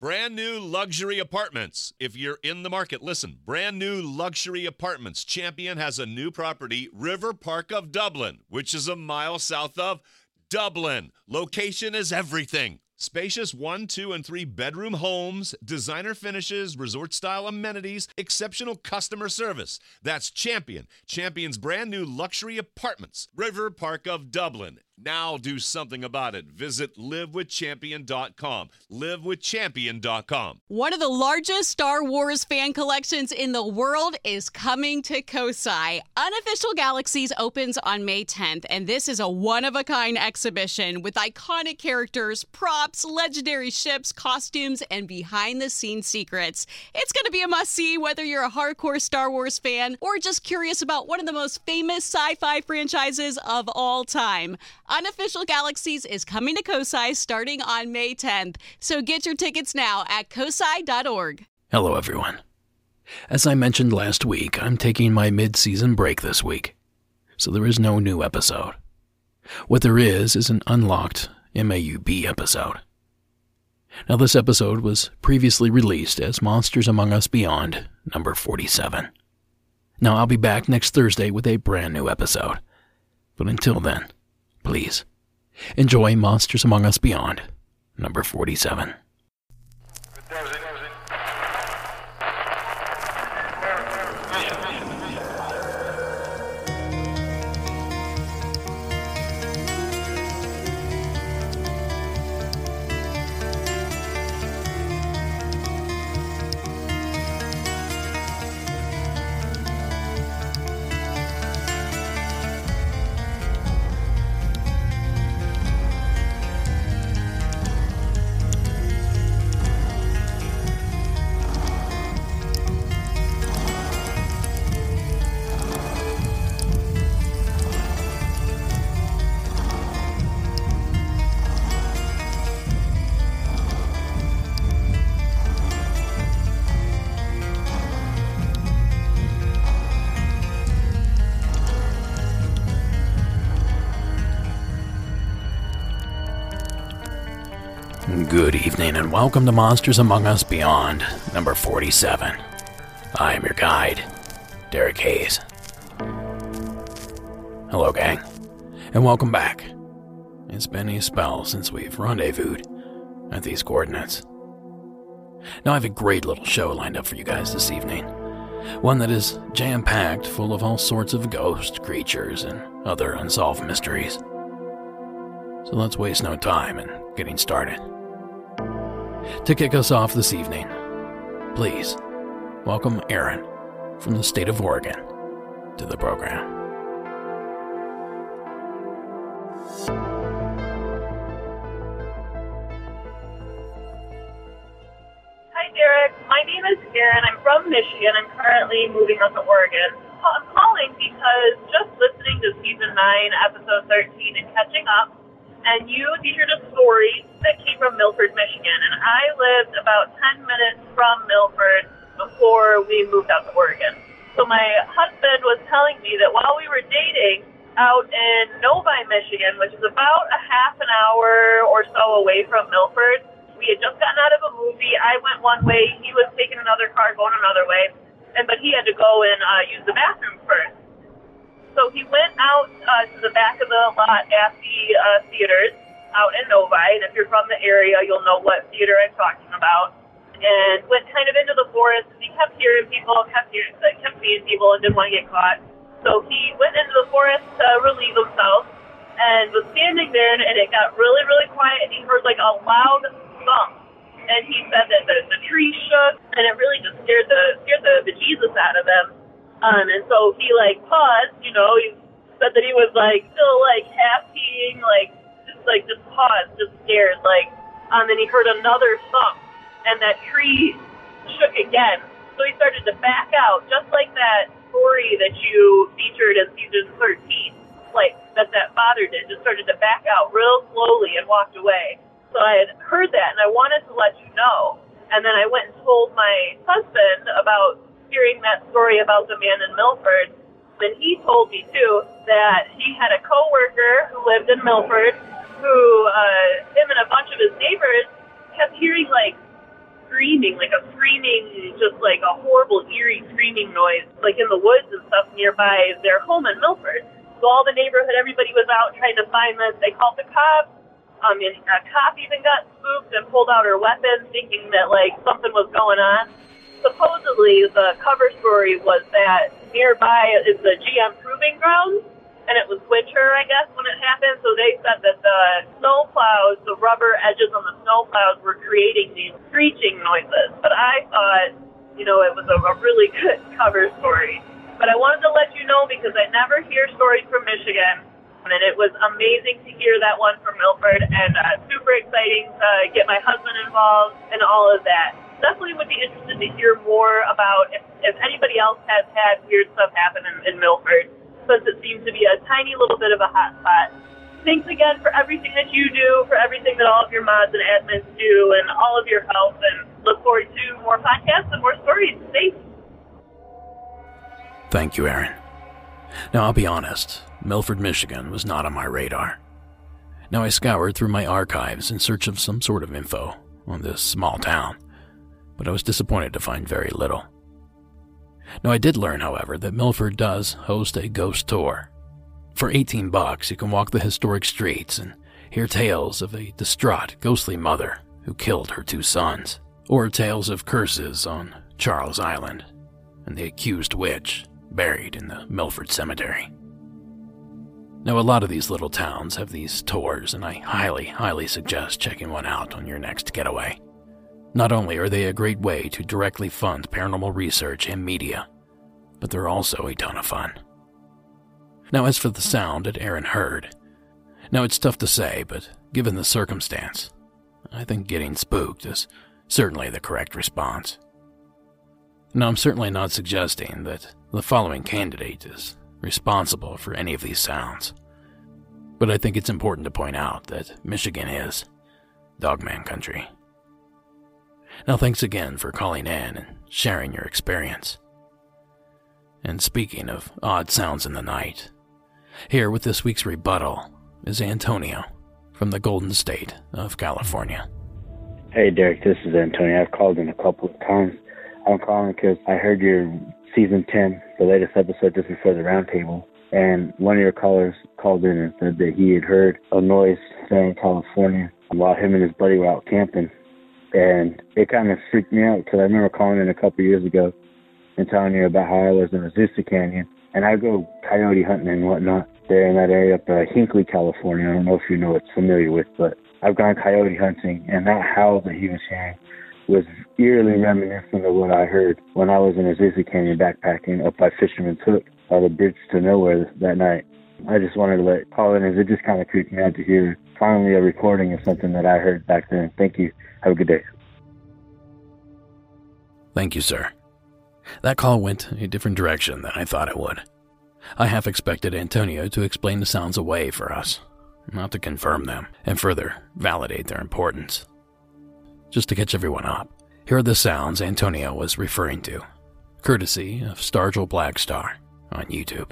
Brand new luxury apartments. If you're in the market, listen. Brand new luxury apartments. Champion has a new property, River Park of Dublin, which is a mile south of Dublin. Location is everything. Spacious 1, 2, and 3 bedroom homes, designer finishes, resort-style amenities, exceptional customer service. That's Champion. Champion's brand new luxury apartments. River Park of Dublin. Now do something about it. Visit livewithchampion.com. Livewithchampion.com. One of the largest Star Wars fan collections in the world is coming to Kosai. Unofficial Galaxies opens on May 10th, and this is a one-of-a-kind exhibition with iconic characters, props, legendary ships, costumes, and behind-the-scenes secrets. It's going to be a must-see whether you're a hardcore Star Wars fan or just curious about one of the most famous sci-fi franchises of all time. Unofficial Galaxies is coming to Kosai starting on May 10th, so get your tickets now at kosai.org. Hello, everyone. As I mentioned last week, I'm taking my mid-season break this week, so there is no new episode. What there is an unlocked MAUB episode. Now, this episode was previously released as Monsters Among Us Beyond, number 47. Now, I'll be back next Thursday with a brand new episode. But until then, please, enjoy Monsters Among Us Beyond, number 47. Good evening and welcome to Monsters Among Us Beyond, number 47. I am your guide, Derek Hayes. Hello, gang, and welcome back. It's been a spell since we've rendezvoused at these coordinates. Now I have a great little show lined up for you guys this evening. One that is jam-packed full of all sorts of ghost creatures and other unsolved mysteries. So let's waste no time in getting started. To kick us off this evening, please welcome Aaron from the state of Oregon to the program. Hi Derek, my name is Aaron. I'm from Michigan. I'm currently moving up to Oregon. I'm calling because just listening to season 9, episode 13 and catching up, and you featured a story that came from Milford, Michigan, and I lived about 10 minutes from Milford before we moved out to Oregon. So my husband was telling me that while we were dating out in Novi, Michigan, which is about a half an hour or so away from Milford, we had just gotten out of a movie. I went one way, he was taking another car going another way, but he had to go and use the bathroom first. So he went out to the back of the lot at the theaters out in Novi, and if you're from the area, you'll know what theater I'm talking about, and went kind of into the forest. He kept hearing people, kept seeing people, and didn't want to get caught. So he went into the forest to relieve himself, and was standing there, and it got really, really quiet, and he heard like a loud thump. And he said that the tree shook, and it really just scared the bejesus out of him. And so he like paused, he said that he was like still like half peeing, just paused, just scared, and then he heard another thump, and that tree shook again. So he started to back out, just like that story that you featured in season 13, like that father did, just started to back out real slowly and walked away. So I had heard that, and I wanted to let you know. And then I went and told my husband about hearing that story about the man in Milford. And he told me, too, that he had a coworker who lived in Milford who, him and a bunch of his neighbors kept hearing, screaming, like a screaming, just like a horrible, eerie screaming noise, like in the woods and stuff nearby their home in Milford. So all the neighborhood, everybody was out trying to find this. They called the cops. And a cop even got spooked and pulled out her weapon, thinking that, like, something was going on. Supposedly, the cover story was that nearby is the GM Proving Grounds, and it was winter, I guess, when it happened. So they said that the snow plows, the rubber edges on the snow plows were creating these screeching noises. But I thought, it was a really good cover story. But I wanted to let you know because I never hear stories from Michigan. And it was amazing to hear that one from Milford, and super exciting to get my husband involved and all of that. Definitely would be interested to hear more about if anybody else has had weird stuff happen in Milford, since it seems to be a tiny little bit of a hot spot. Thanks again for everything that you do, for everything that all of your mods and admins do, and all of your help, and look forward to more podcasts and more stories. Thanks. Thank you, Aaron. Now, I'll be honest, Milford, Michigan was not on my radar. Now, I scoured through my archives in search of some sort of info on this small town, but I was disappointed to find very little. Now, I did learn, however, that Milford does host a ghost tour. For $18, you can walk the historic streets and hear tales of a distraught, ghostly mother who killed her 2 sons, or tales of curses on Charles Island and the accused witch buried in the Milford Cemetery. Now, a lot of these little towns have these tours, and I highly suggest checking one out on your next getaway. Not only are they a great way to directly fund paranormal research and media, but they're also a ton of fun. Now, as for the sound that Aaron heard, now it's tough to say, but given the circumstance, I think getting spooked is certainly the correct response. Now, I'm certainly not suggesting that the following candidate is responsible for any of these sounds, but I think it's important to point out that Michigan is Dogman country. Now, thanks again for calling in and sharing your experience. And speaking of odd sounds in the night, here with this week's rebuttal is Antonio from the Golden State of California. Hey Derek, this is Antonio. I've called in a couple of times. I'm calling because I heard your season 10, the latest episode just before the roundtable, and one of your callers called in and said that he had heard a noise there in California while him and his buddy were out camping. And it kind of freaked me out because I remember calling in a couple of years ago and telling you about how I was in Azusa Canyon. And I go coyote hunting and whatnot there in that area up Hinckley, California. I don't know if you know what's familiar with, but I've gone coyote hunting, and that howl that he was hearing was eerily reminiscent of what I heard when I was in Azusa Canyon backpacking up by Fisherman's Hook by the Bridge to Nowhere that night. I just wanted to call in, as it just kind of creeped me out to hear finally a recording of something that I heard back then. Thank you. Have a good day. Thank you, sir. That call went a different direction than I thought it would. I half expected Antonio to explain the sounds away for us, not to confirm them and further validate their importance. Just to catch everyone up, here are the sounds Antonio was referring to, courtesy of Stargell Blackstar on YouTube.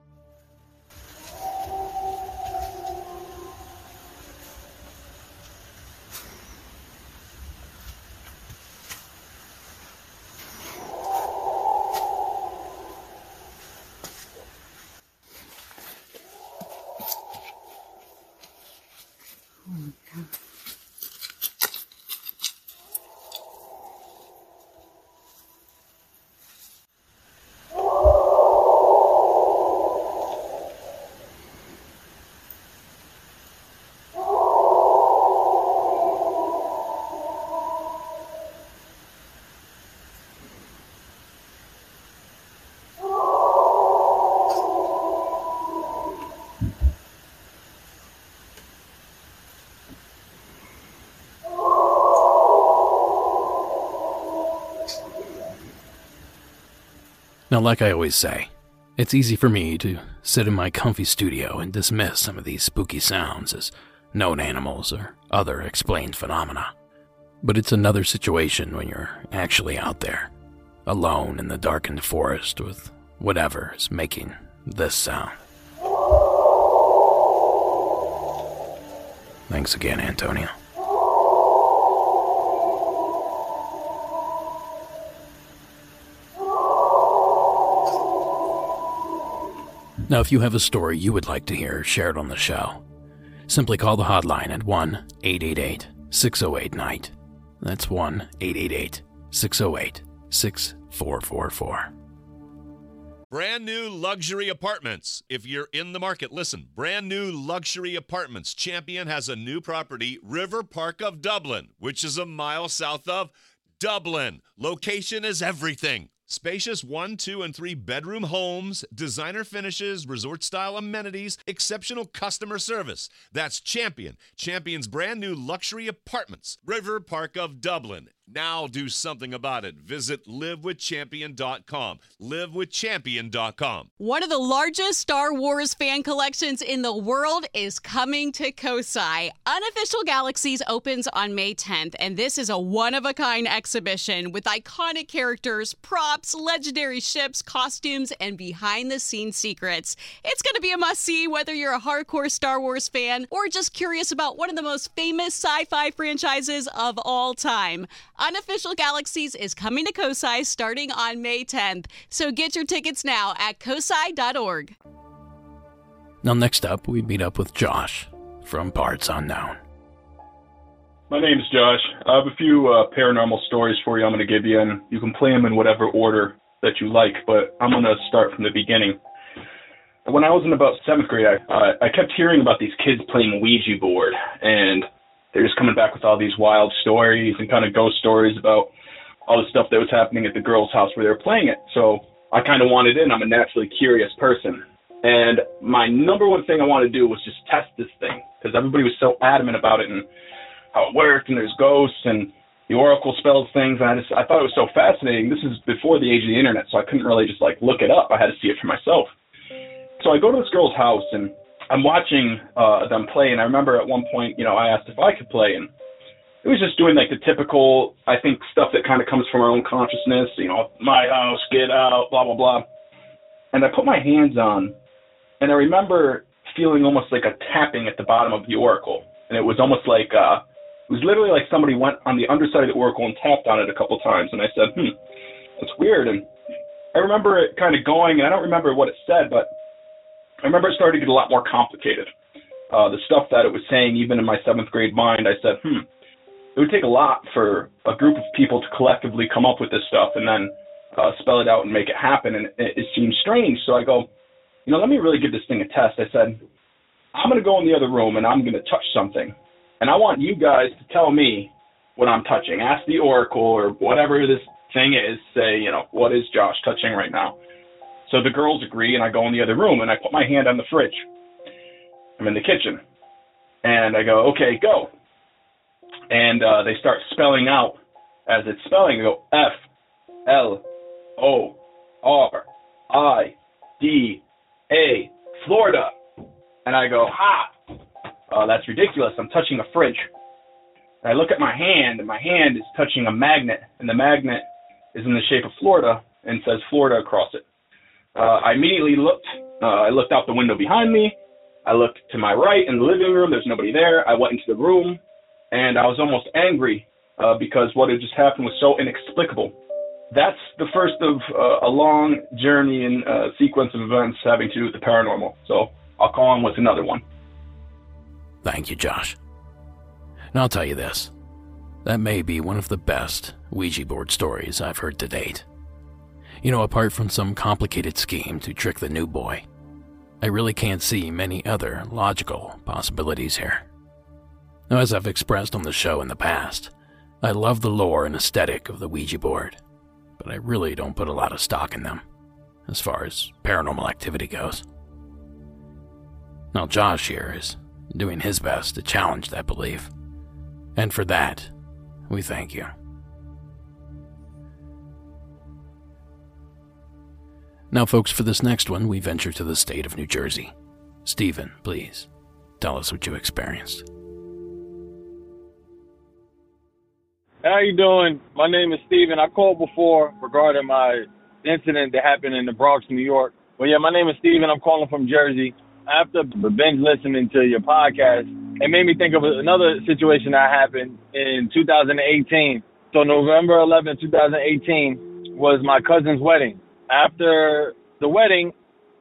Now, like I always say, it's easy for me to sit in my comfy studio and dismiss some of these spooky sounds as known animals or other explained phenomena. But it's another situation when you're actually out there, alone in the darkened forest with whatever is making this sound. Thanks again, Antonio. Now, if you have a story you would like to hear shared on the show, simply call the hotline at 1-888-608-NIGHT. That's 1-888-608-6444. Brand new luxury apartments. If you're in the market, listen. Brand new luxury apartments. Champion has a new property, River Park of Dublin, which is a mile south of Dublin. Location is everything. Spacious 1, 2, and 3 bedroom homes, designer finishes, resort-style amenities, exceptional customer service. That's Champion. Champion's brand new luxury apartments, River Park of Dublin. Now do something about it. Visit livewithchampion.com. Livewithchampion.com. One of the largest Star Wars fan collections in the world is coming to Kosai. Unofficial Galaxies opens on May 10th, and this is a one-of-a-kind exhibition with iconic characters, props, legendary ships, costumes, and behind-the-scenes secrets. It's going to be a must-see whether you're a hardcore Star Wars fan or just curious about one of the most famous sci-fi franchises of all time. Unofficial Galaxies is coming to Kosai starting on May 10th, so get your tickets now at kosai.org. Now, next up, we meet up with Josh from Parts Unknown. My name's Josh. I have a few paranormal stories for you I'm going to give you, and you can play them in whatever order that you like, but I'm going to start from the beginning. When I was in about 7th grade, I kept hearing about these kids playing Ouija board, and they're just coming back with all these wild stories and kind of ghost stories about all the stuff that was happening at the girls' house where they were playing it. So I kind of wanted in. I'm a naturally curious person. And my number one thing I wanted to do was just test this thing, because everybody was so adamant about it and how it worked, and there's ghosts and the oracle spells things. And I thought it was so fascinating. This is before the age of the internet, so I couldn't really just look it up. I had to see it for myself. So I go to this girl's house, and I'm watching them play, and I remember at one point, I asked if I could play, and it was just doing the typical, I think, stuff that kind of comes from our own consciousness, my house, get out, blah, blah, blah. And I put my hands on, and I remember feeling almost like a tapping at the bottom of the oracle, and it was almost like, it was literally like somebody went on the underside of the oracle and tapped on it a couple times, and I said, that's weird, and I remember it kind of going, and I don't remember what it said, but I remember it started to get a lot more complicated. The stuff that it was saying, even in my 7th grade mind, I said, it would take a lot for a group of people to collectively come up with this stuff and then spell it out and make it happen. And it seemed strange. So I go, let me really give this thing a test. I said, I'm going to go in the other room and I'm going to touch something. And I want you guys to tell me what I'm touching. Ask the oracle or whatever this thing is. Say, what is Josh touching right now? So the girls agree, and I go in the other room, and I put my hand on the fridge. I'm in the kitchen. And I go, okay, go. And they start spelling out. As it's spelling, I go F-L-O-R-I-D-A, Florida. And I go, that's ridiculous. I'm touching a fridge. And I look at my hand, and my hand is touching a magnet, and the magnet is in the shape of Florida and says Florida across it. I immediately looked. I looked out the window behind me. I looked to my right in the living room. There's nobody there. I went into the room, and I was almost angry because what had just happened was so inexplicable. That's the first of a long journey and sequence of events having to do with the paranormal. So I'll call on with another one. Thank you, Josh. And I'll tell you this. That may be one of the best Ouija board stories I've heard to date. Apart from some complicated scheme to trick the new boy, I really can't see many other logical possibilities here. Now, as I've expressed on the show in the past, I love the lore and aesthetic of the Ouija board, but I really don't put a lot of stock in them, as far as paranormal activity goes. Now, Josh here is doing his best to challenge that belief, and for that, we thank you. Now, folks, for this next one, we venture to the state of New Jersey. Stephen, please, tell us what you experienced. How you doing? My name is Stephen. I called before regarding my incident that happened in the Bronx, New York. Well, yeah, my name is Stephen. I'm calling from Jersey. After binge listening to your podcast, it made me think of another situation that happened in 2018. So November 11, 2018 was my cousin's wedding. After the wedding,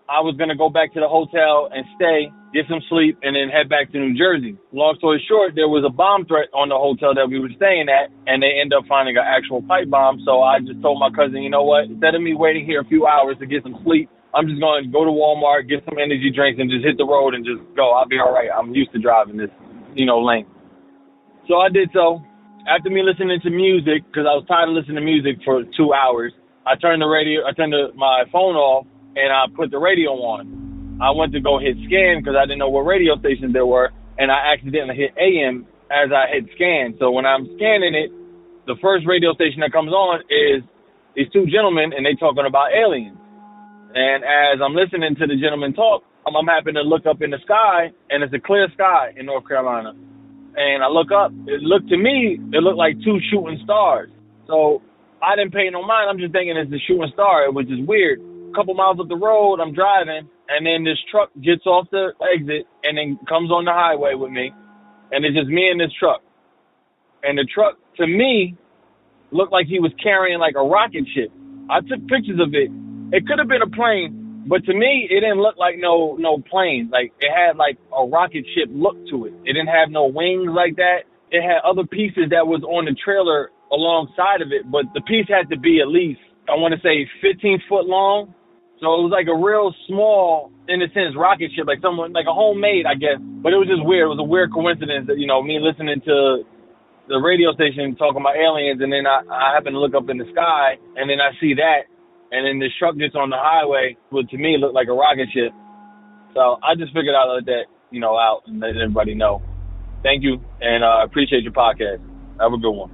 I was going to go back to the hotel and stay, get some sleep, and then head back to New Jersey. Long story short, there was a bomb threat on the hotel that we were staying at, and they ended up finding an actual pipe bomb. So I just told my cousin, you know what, instead of me waiting here a few hours to get some sleep, I'm just going to go to Walmart, get some energy drinks, and just hit the road and just go. I'll be all right. I'm used to driving this, lane. So I did so. After me listening to music, because I was tired of listening to music for 2 hours, I turned my phone off, and I put the radio on. I went to go hit scan because I didn't know what radio stations there were, and I accidentally hit AM as I hit scan. So when I'm scanning it, the first radio station that comes on is these two gentlemen, and they talking about aliens. And as I'm listening to the gentleman talk, I'm happening to look up in the sky, and it's a clear sky in North Carolina. And I look up. It looked like two shooting stars. So I didn't pay no mind. I'm just thinking it's a shooting star, which is weird. Couple miles up the road, I'm driving, and then this truck gets off the exit and then comes on the highway with me, and it's just me and this truck. And the truck, to me, looked like he was carrying like a rocket ship. I took pictures of it. It could have been a plane, but to me, it didn't look like no plane. Like, it had like a rocket ship look to it. It didn't have no wings like that. It had other pieces that was on the trailer alongside of it, but the piece had to be at least, I want to say, 15 foot long. So it was like a real small, in a sense, rocket ship, like a homemade, I guess. But it was just weird. It was a weird coincidence that, me listening to the radio station talking about aliens, and then I happen to look up in the sky, and then I see that, and then this truck gets on the highway, which to me looked like a rocket ship. So I just figured I'd let that, out and let everybody know. Thank you, and I appreciate your podcast. Have a good one.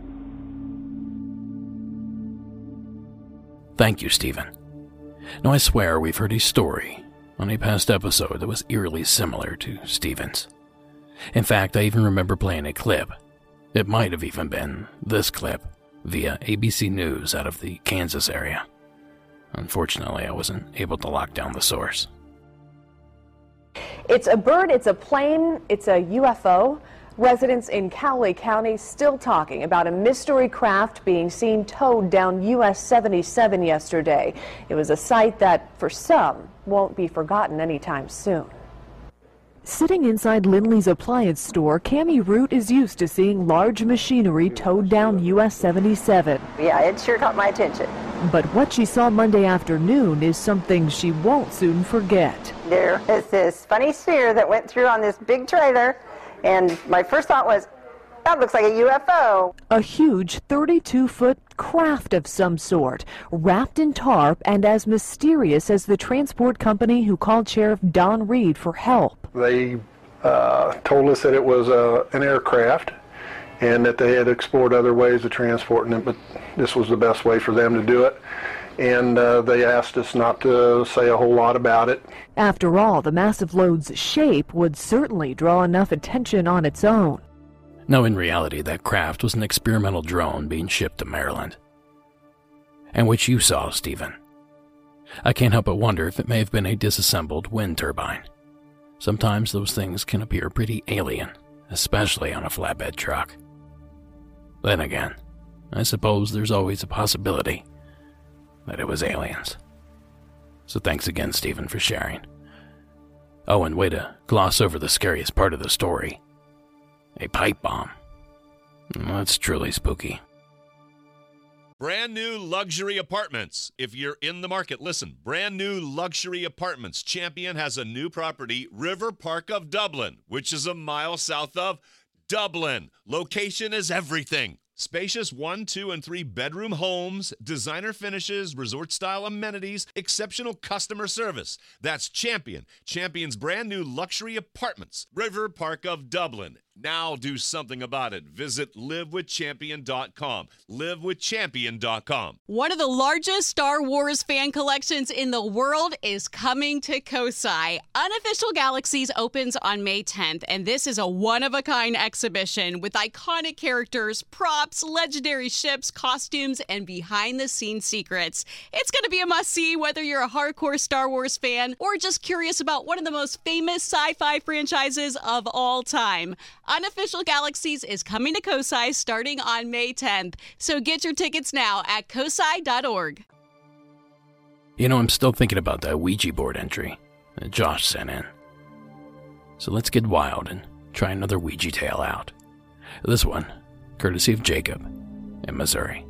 Thank you, Stephen. Now, I swear we've heard a story on a past episode that was eerily similar to Stephen's. In fact, I even remember playing a clip. It might have even been this clip via ABC News out of the Kansas area. Unfortunately, I wasn't able to lock down the source. It's a bird, it's a plane, it's a UFO. Residents in Cowley County still talking about a mystery craft being seen towed down US 77 yesterday. It was a sight that, for some, won't be forgotten anytime soon. Sitting inside Lindley's appliance store, Cammie Root is used to seeing large machinery towed down US 77. Yeah, it sure caught my attention. But what she saw Monday afternoon is something she won't soon forget. There was this funny sphere that went through on this big trailer, and my first thought was, that looks like a UFO. A huge 32-foot craft of some sort, wrapped in tarp and as mysterious as the transport company who called Sheriff Don Reed for help. They told us that it was an aircraft and that they had explored other ways of transporting it, but this was the best way for them to do it. And they asked us not to say a whole lot about it. After all, the massive load's shape would certainly draw enough attention on its own. Now, in reality, that craft was an experimental drone being shipped to Maryland. And which you saw, Stephen. I can't help but wonder if it may have been a disassembled wind turbine. Sometimes those things can appear pretty alien, especially on a flatbed truck. Then again, I suppose there's always a possibility that it was aliens. So thanks again, Stephen, for sharing. Oh, and way to gloss over the scariest part of the story. A pipe bomb. That's truly spooky. Brand new luxury apartments. If you're in the market, listen. Brand new luxury apartments. Champion has a new property, River Park of Dublin, which is a mile south of Dublin. Location is everything. Spacious 1, 2, and 3 bedroom homes, designer finishes, resort-style amenities, exceptional customer service. That's Champion. Champion's brand new luxury apartments, River Park of Dublin. Now do something about it. Visit livewithchampion.com. Livewithchampion.com. One of the largest Star Wars fan collections in the world is coming to COSI. Unofficial Galaxies opens on May 10th, and this is a one-of-a-kind exhibition with iconic characters, props, legendary ships, costumes, and behind-the-scenes secrets. It's going to be a must-see whether you're a hardcore Star Wars fan or just curious about one of the most famous sci-fi franchises of all time. Unofficial Galaxies is coming to COSI starting on May 10th, so get your tickets now at cosi.org. You know, I'm still thinking about that Ouija board entry. that Josh sent in. So let's get wild and try another Ouija tale out. This one, courtesy of Jacob in Missouri.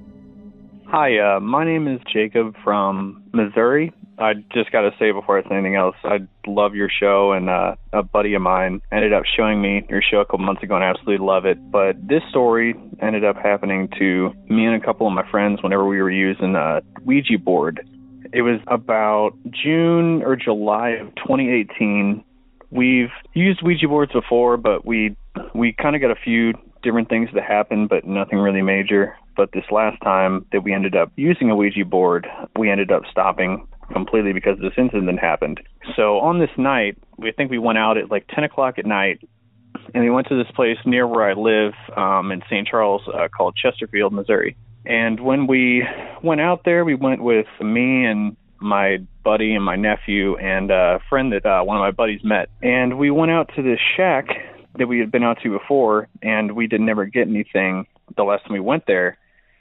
Hi, my name is Jacob from Missouri. I just got to say before I say anything else, I love your show, and a buddy of mine ended up showing me your show a couple months ago, and I absolutely love it. But this story ended up happening to me and a couple of my friends whenever we were using a Ouija board. It was about June or July of 2018. We've used Ouija boards before, but we kind of got a few different things that happened, but nothing really major. But this last time that we ended up using a Ouija board, we ended up stopping completely because this incident happened. So on this night, I think we went out at like 10 o'clock at night, and we went to this place near where I live in St. Charles called Chesterfield, Missouri. And when we went out there, we went with me and my buddy and my nephew and a friend that one of my buddies met. And we went out to this shack that we had been out to before, and we did never get anything the last time we went there.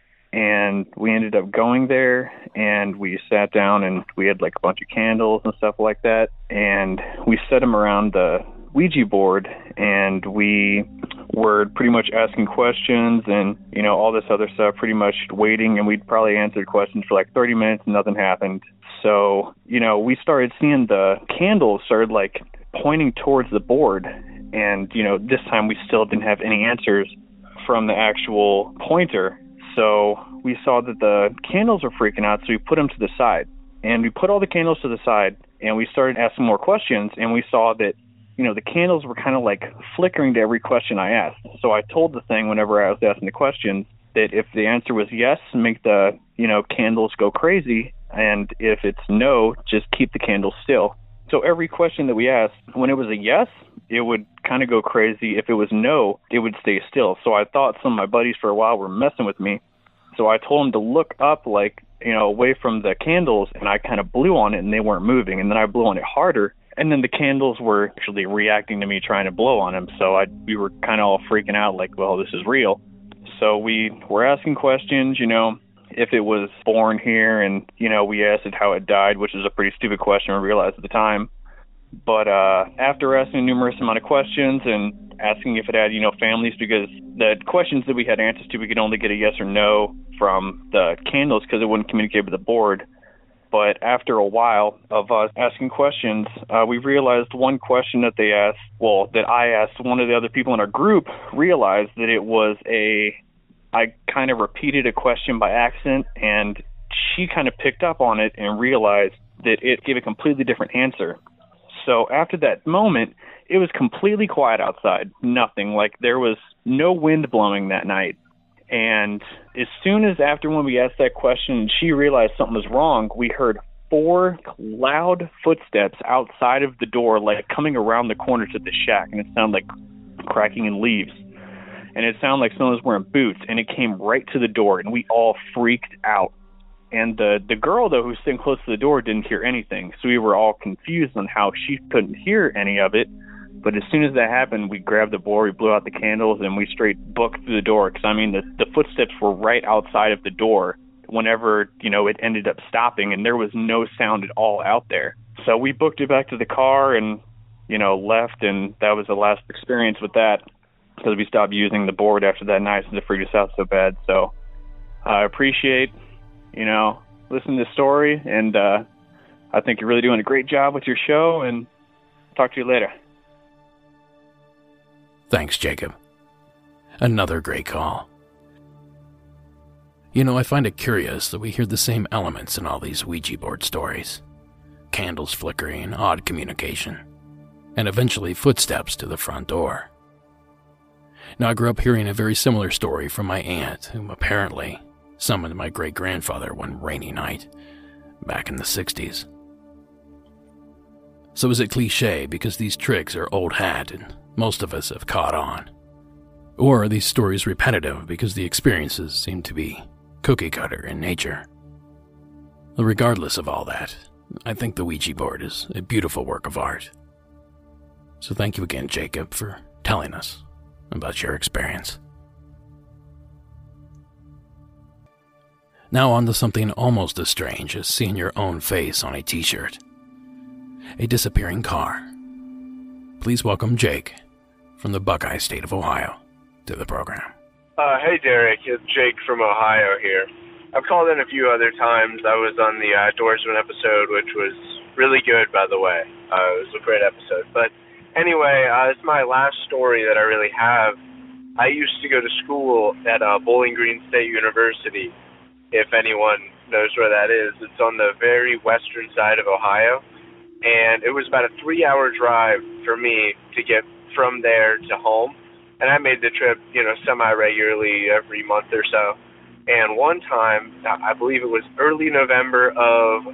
And we ended up going there, and we sat down, and we had like a bunch of candles and stuff like that. And we set them around the Ouija board, and we were pretty much asking questions and, you know, all this other stuff, pretty much waiting. And we'd probably answered questions for like 30 minutes and nothing happened. So, you know, we started seeing the candles started like pointing towards the board. And, you know, this time we still didn't have any answers from the actual pointer. So we saw that the candles were freaking out, so we put them to the side. And we put all the candles to the side, and we started asking more questions, and we saw that, you know, the candles were kind of like flickering to every question I asked. So I told the thing whenever I was asking the questions that if the answer was yes, make the, you know, candles go crazy, and if it's no, just keep the candles still. So every question that we asked, when it was a yes, it would kind of go crazy. If it was no, it would stay still. So I thought some of my buddies for a while were messing with me. So I told them to look up, like, you know, away from the candles, and I kind of blew on it, and they weren't moving. And then I blew on it harder, and then the candles were actually reacting to me trying to blow on them. So we were kind of all freaking out, like, well, this is real. So we were asking questions, you know, if it was born here, and, you know, we asked it how it died, which is a pretty stupid question, we realized at the time. But after asking a numerous amount of questions and asking if it had, you know, families, because the questions that we had answers to, we could only get a yes or no from the candles because it wouldn't communicate with the board. But after a while of us asking questions, we realized one question that they asked, well, that I asked one of the other people in our group, realized that it was I kind of repeated a question by accident, and she kind of picked up on it and realized that it gave a completely different answer. So after that moment, it was completely quiet outside, nothing. Like there was no wind blowing that night. And as soon as after when we asked that question, she realized something was wrong, we heard 4 loud footsteps outside of the door, like coming around the corner to the shack. And it sounded like cracking in leaves. And it sounded like someone was wearing boots. And it came right to the door, and we all freaked out. And the girl, though, who was sitting close to the door, didn't hear anything. So we were all confused on how she couldn't hear any of it. But as soon as that happened, we grabbed the board, we blew out the candles, and we straight booked through the door. Because, I mean, the footsteps were right outside of the door whenever, you know, it ended up stopping. And there was no sound at all out there. So we booked it back to the car and, you know, left. And that was the last experience with that. Because we stopped using the board after that night since it freaked us out so bad. So I appreciate, you know, listening to the story, and I think you're really doing a great job with your show, and talk to you later. Thanks, Jacob. Another great call. You know, I find it curious that we hear the same elements in all these Ouija board stories. Candles flickering, odd communication, and eventually footsteps to the front door. Now, I grew up hearing a very similar story from my aunt, who apparently summoned my great-grandfather one rainy night back in the 60s. So is it cliche because these tricks are old hat and most of us have caught on? Or are these stories repetitive because the experiences seem to be cookie-cutter in nature? Well, regardless of all that, I think the Ouija board is a beautiful work of art. So thank you again, Jacob, for telling us about your experience. Now on to something almost as strange as seeing your own face on a t-shirt. a disappearing car. Please welcome Jake from the Buckeye State of Ohio to the program. Hey, Derek. It's Jake from Ohio here. I've called in a few other times. I was on the Outdoorsman episode, which was really good, by the way. It was a great episode. But anyway, it's my last story that I really have. I used to go to school at Bowling Green State University, if anyone knows where that is. It's on the very western side of Ohio. And it was about a 3-hour drive for me to get from there to home. And I made the trip, semi-regularly every month or so. And one time, I believe it was early November of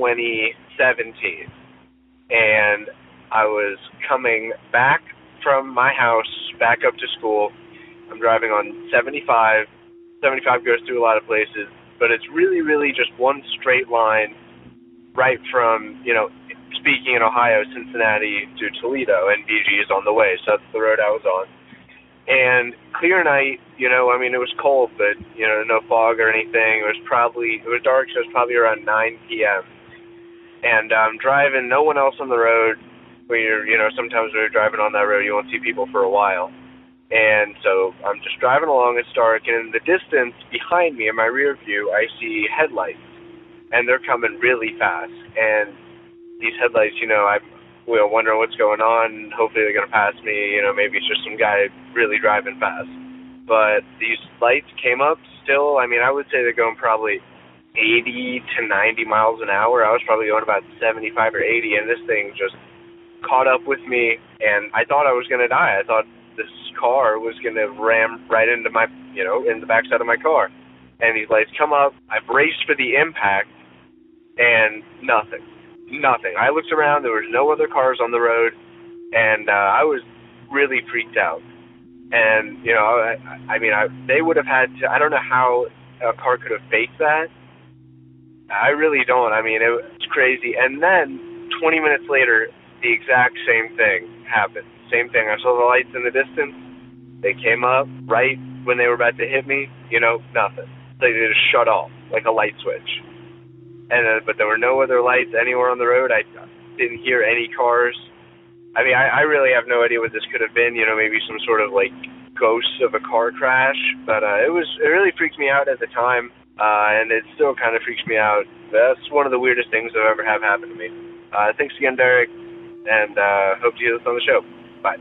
2017, and I was coming back from my house back up to school. I'm driving on 75. 75 goes through a lot of places, but it's really, really just one straight line right from, speaking in Ohio, Cincinnati to Toledo, and BG is on the way, so that's the road I was on. And clear night, it was cold, but, no fog or anything. It was dark, so it was probably around 9 p.m. And I'm driving, no one else on the road. Sometimes when you're driving on that road, you won't see people for a while. And so I'm just driving along, it's dark, and in the distance behind me, in my rear view, I see headlights. And they're coming really fast. And these headlights, I'm wondering what's going on. Hopefully they're going to pass me. Maybe it's just some guy really driving fast. But these lights came up still. I would say they're going probably 80 to 90 miles an hour. I was probably going about 75 or 80, and this thing just caught up with me, and I thought I was going to die. I thought this car was going to ram right into my, in the backside of my car. And these lights come up. I braced for the impact, and nothing. I looked around. There was no other cars on the road, and I was really freaked out. And, they would have had to, I don't know how a car could have faked that. I really don't. It was crazy. And then 20 minutes later, the exact same thing happened. Same thing. I saw the lights in the distance. They came up right when they were about to hit me. Nothing. They just shut off like a light switch. And but there were no other lights anywhere on the road. I didn't hear any cars. I really have no idea what this could have been. Maybe some sort of like ghost of a car crash. But it really freaked me out at the time, and it still kind of freaks me out. That's one of the weirdest things that ever have happened to me. Thanks again, Derek, and hope to hear this on the show. Bye.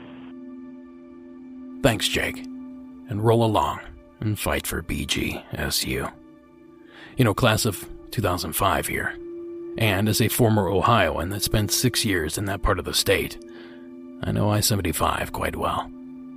Thanks, Jake, and roll along and fight for BGSU. Class of 2005 here, and as a former Ohioan that spent 6 years in that part of the state, I know I-75 quite well.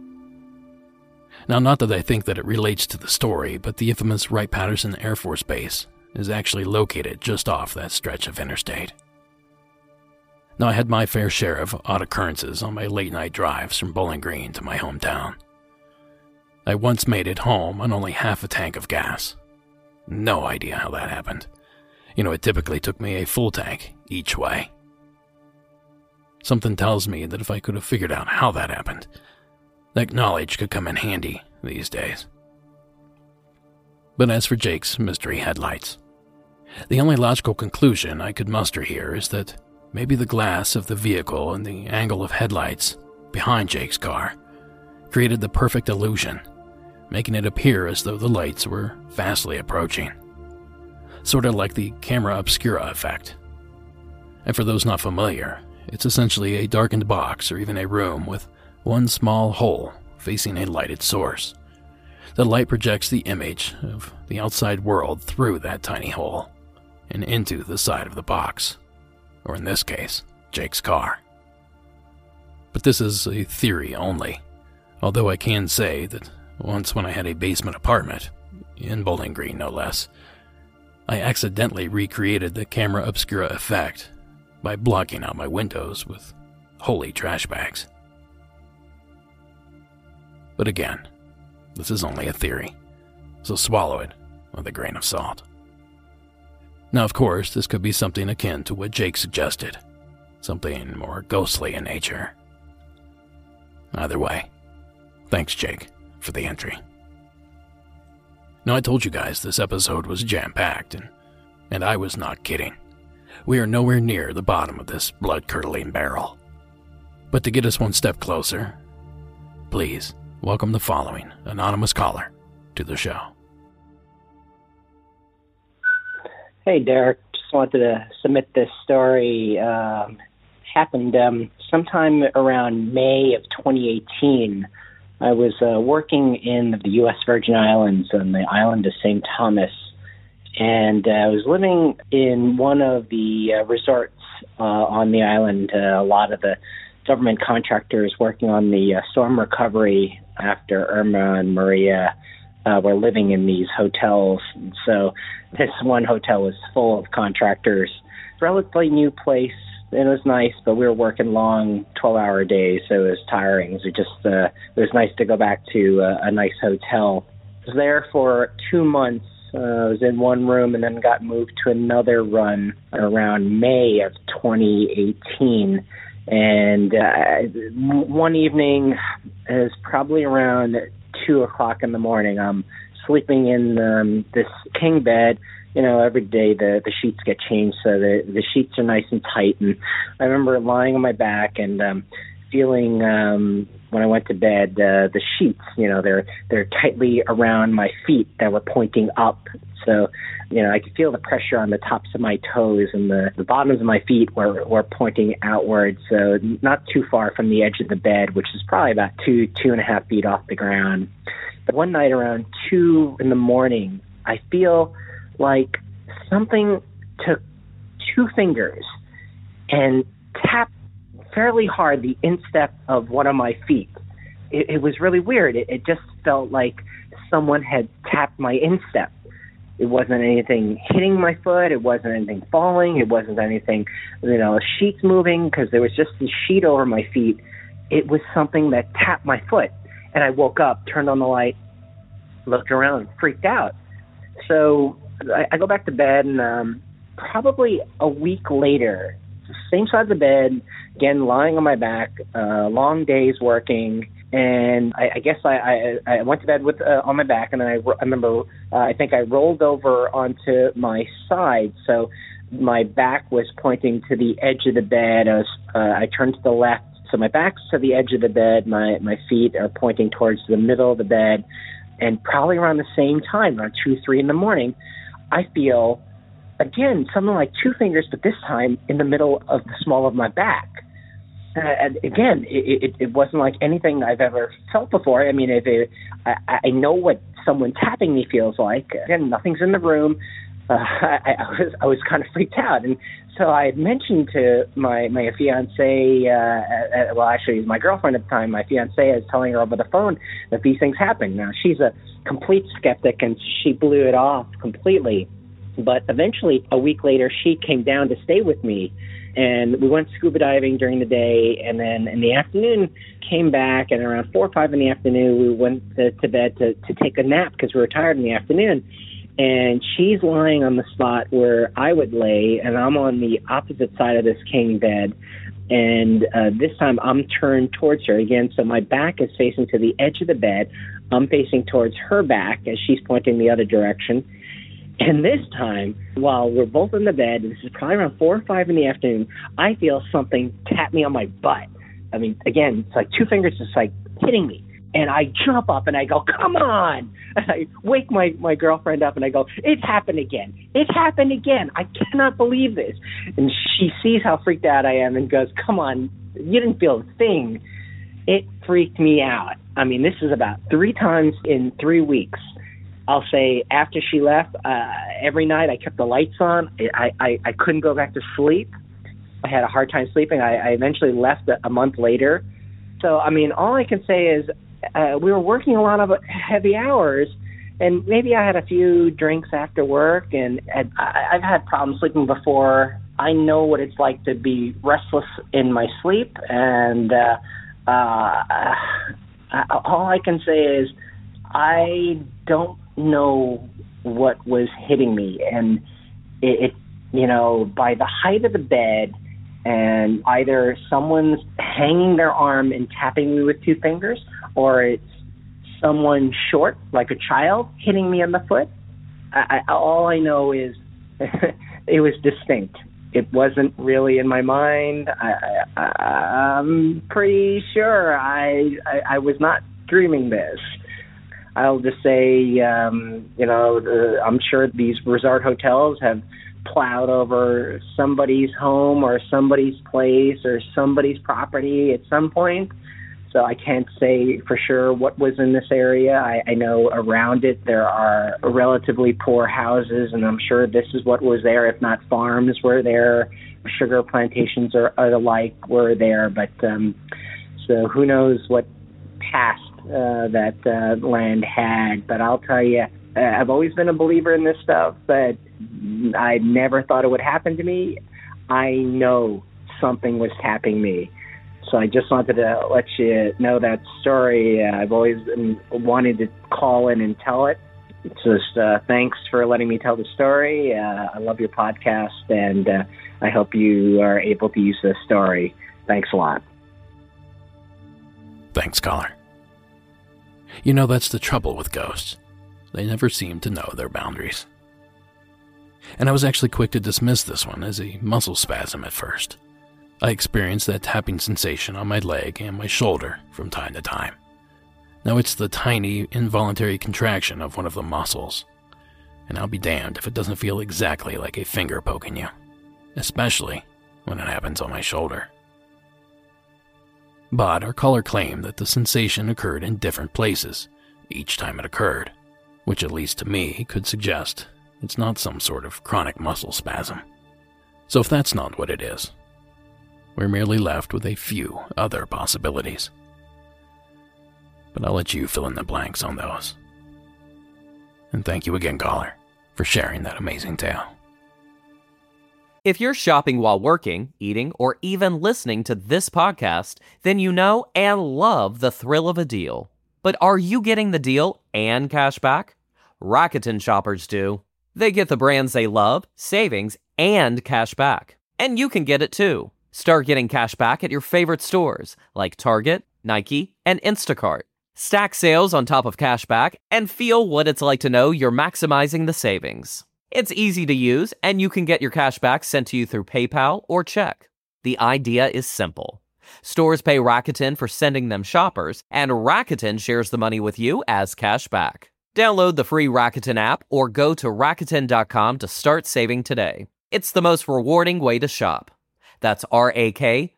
Now, not that I think that it relates to the story, but the infamous Wright-Patterson Air Force Base is actually located just off that stretch of interstate. Now, I had my fair share of odd occurrences on my late-night drives from Bowling Green to my hometown. I once made it home on only half a tank of gas. No idea how that happened. It typically took me a full tank each way. Something tells me that if I could have figured out how that happened, that knowledge could come in handy these days. But as for Jake's mystery headlights, the only logical conclusion I could muster here is that maybe the glass of the vehicle and the angle of headlights behind Jake's car created the perfect illusion, making it appear as though the lights were fastly approaching. Sort of like the camera obscura effect. And for those not familiar, it's essentially a darkened box or even a room with one small hole facing a lighted source. The light projects the image of the outside world through that tiny hole and into the side of the box, or in this case, Jake's car. But this is a theory only, although I can say that once when I had a basement apartment, in Bowling Green no less, I accidentally recreated the camera obscura effect by blocking out my windows with holy trash bags. But again, this is only a theory, so swallow it with a grain of salt. Now, of course, this could be something akin to what Jake suggested, something more ghostly in nature. Either way, thanks, Jake, for the entry. Now, I told you guys this episode was jam-packed, and I was not kidding. we are nowhere near the bottom of this blood-curdling barrel. But to get us one step closer, please welcome the following anonymous caller to the show. Hey, Derek. Just wanted to submit this story. Happened sometime around May of 2018. I was working in the U.S. Virgin Islands on the island of St. Thomas, and I was living in one of the resorts on the island. A lot of the government contractors working on the storm recovery after Irma and Maria were living in these hotels. So this one hotel was full of contractors. Relatively new place. It was nice, but we were working long 12-hour days, so it was tiring. It was nice to go back to a nice hotel. I was there for 2 months. I was in one room and then got moved to another run around May of 2018. And one evening, it was probably around 2 o'clock in the morning. I'm sleeping in this king bed. You know, every day the sheets get changed, so the sheets are nice and tight. And I remember lying on my back and feeling when I went to bed, the sheets, you know, they're tightly around my feet that were pointing up. So, you know, I could feel the pressure on the tops of my toes, and the bottoms of my feet were pointing outwards, so not too far from the edge of the bed, which is probably about 2.5 feet off the ground. But one night around 2 in the morning, I feel like something took 2 fingers and tapped fairly hard the instep of one of my feet. It was really weird. It just felt like someone had tapped my instep. It wasn't anything hitting my foot. It wasn't anything falling. It wasn't anything, you know, sheets moving, because there was just this sheet over my feet. It was something that tapped my foot. And I woke up, turned on the light, looked around, freaked out. So I go back to bed, and probably a week later, same side of the bed, again, lying on my back, long days working, and I guess I went to bed with on my back, and I remember I think I rolled over onto my side, so my back was pointing to the edge of the bed. I turned to the left, so my back's to the edge of the bed, my feet are pointing towards the middle of the bed, and probably around the same time, around 2, 3 in the morning, I feel, again, something like 2 fingers, but this time in the middle of the small of my back. And again, it wasn't like anything I've ever felt before. I mean, I know what someone tapping me feels like. Again, nothing's in the room. I was kind of freaked out. And so I had mentioned to my fiance, well, actually, my girlfriend at the time, my fiance, I was telling her over the phone that these things happen. Now, she's a complete skeptic, and she blew it off completely. But eventually, a week later, she came down to stay with me, and we went scuba diving during the day, and then in the afternoon came back, and around 4 or 5 in the afternoon, we went to bed to take a nap because we were tired in the afternoon. And she's lying on the spot where I would lay, and I'm on the opposite side of this king bed. And this time I'm turned towards her again, so my back is facing to the edge of the bed. I'm facing towards her back as she's pointing the other direction. And this time, while we're both in the bed, this is probably around 4 or 5 in the afternoon, I feel something tap me on my butt. I mean, again, it's like 2 fingers just like hitting me. And I jump up and I go, come on. And I wake my girlfriend up and I go, it's happened again. It happened again. I cannot believe this. And she sees how freaked out I am and goes, come on, you didn't feel a thing. It freaked me out. I mean, this is about 3 times in 3 weeks. I'll say after she left, every night I kept the lights on. I couldn't go back to sleep. I had a hard time sleeping. I eventually left a month later. So, I mean, all I can say is we were working a lot of heavy hours, and maybe I had a few drinks after work, and I've had problems sleeping before. I know what it's like to be restless in my sleep, and all I can say is I don't know what was hitting me, and it you know, by the height of the bed, and either someone's hanging their arm and tapping me with 2 fingers, or it's someone short, like a child, hitting me on the foot. All I know is it was distinct. it wasn't really in my mind. I'm pretty sure I was not dreaming this. I'll just say, I'm sure these resort hotels have plowed over somebody's home or somebody's place or somebody's property at some point. So I can't say for sure what was in this area. I know around it there are relatively poor houses, and I'm sure this is what was there. If not farms were there, sugar plantations or the like were there. But so who knows what past that land had. But I'll tell you, I've always been a believer in this stuff, but I never thought it would happen to me. I know something was tapping me. So I just wanted to let you know that story. I've always wanted to call in and tell it. Just thanks for letting me tell the story. I love your podcast, and I hope you are able to use this story. Thanks a lot. Thanks, caller. You know, that's the trouble with ghosts. They never seem to know their boundaries. And I was actually quick to dismiss this one as a muscle spasm at first. I experienced that tapping sensation on my leg and my shoulder from time to time. Now it's the tiny, involuntary contraction of one of the muscles. And I'll be damned if it doesn't feel exactly like a finger poking you, especially when it happens on my shoulder. But our caller claimed that the sensation occurred in different places each time it occurred, which at least to me could suggest it's not some sort of chronic muscle spasm. So if that's not what it is, we're merely left with a few other possibilities. But I'll let you fill in the blanks on those. And thank you again, caller, for sharing that amazing tale. If you're shopping while working, eating, or even listening to this podcast, then you know and love the thrill of a deal. But are you getting the deal and cash back? Rakuten shoppers do. They get the brands they love, savings, and cash back. And you can get it too. Start getting cash back at your favorite stores like Target, Nike, and Instacart. Stack sales on top of cash back and feel what it's like to know you're maximizing the savings. It's easy to use, and you can get your cash back sent to you through PayPal or check. The idea is simple. Stores pay Rakuten for sending them shoppers, and Rakuten shares the money with you as cash back. Download the free Rakuten app or go to Rakuten.com to start saving today. It's the most rewarding way to shop. That's Rakuten,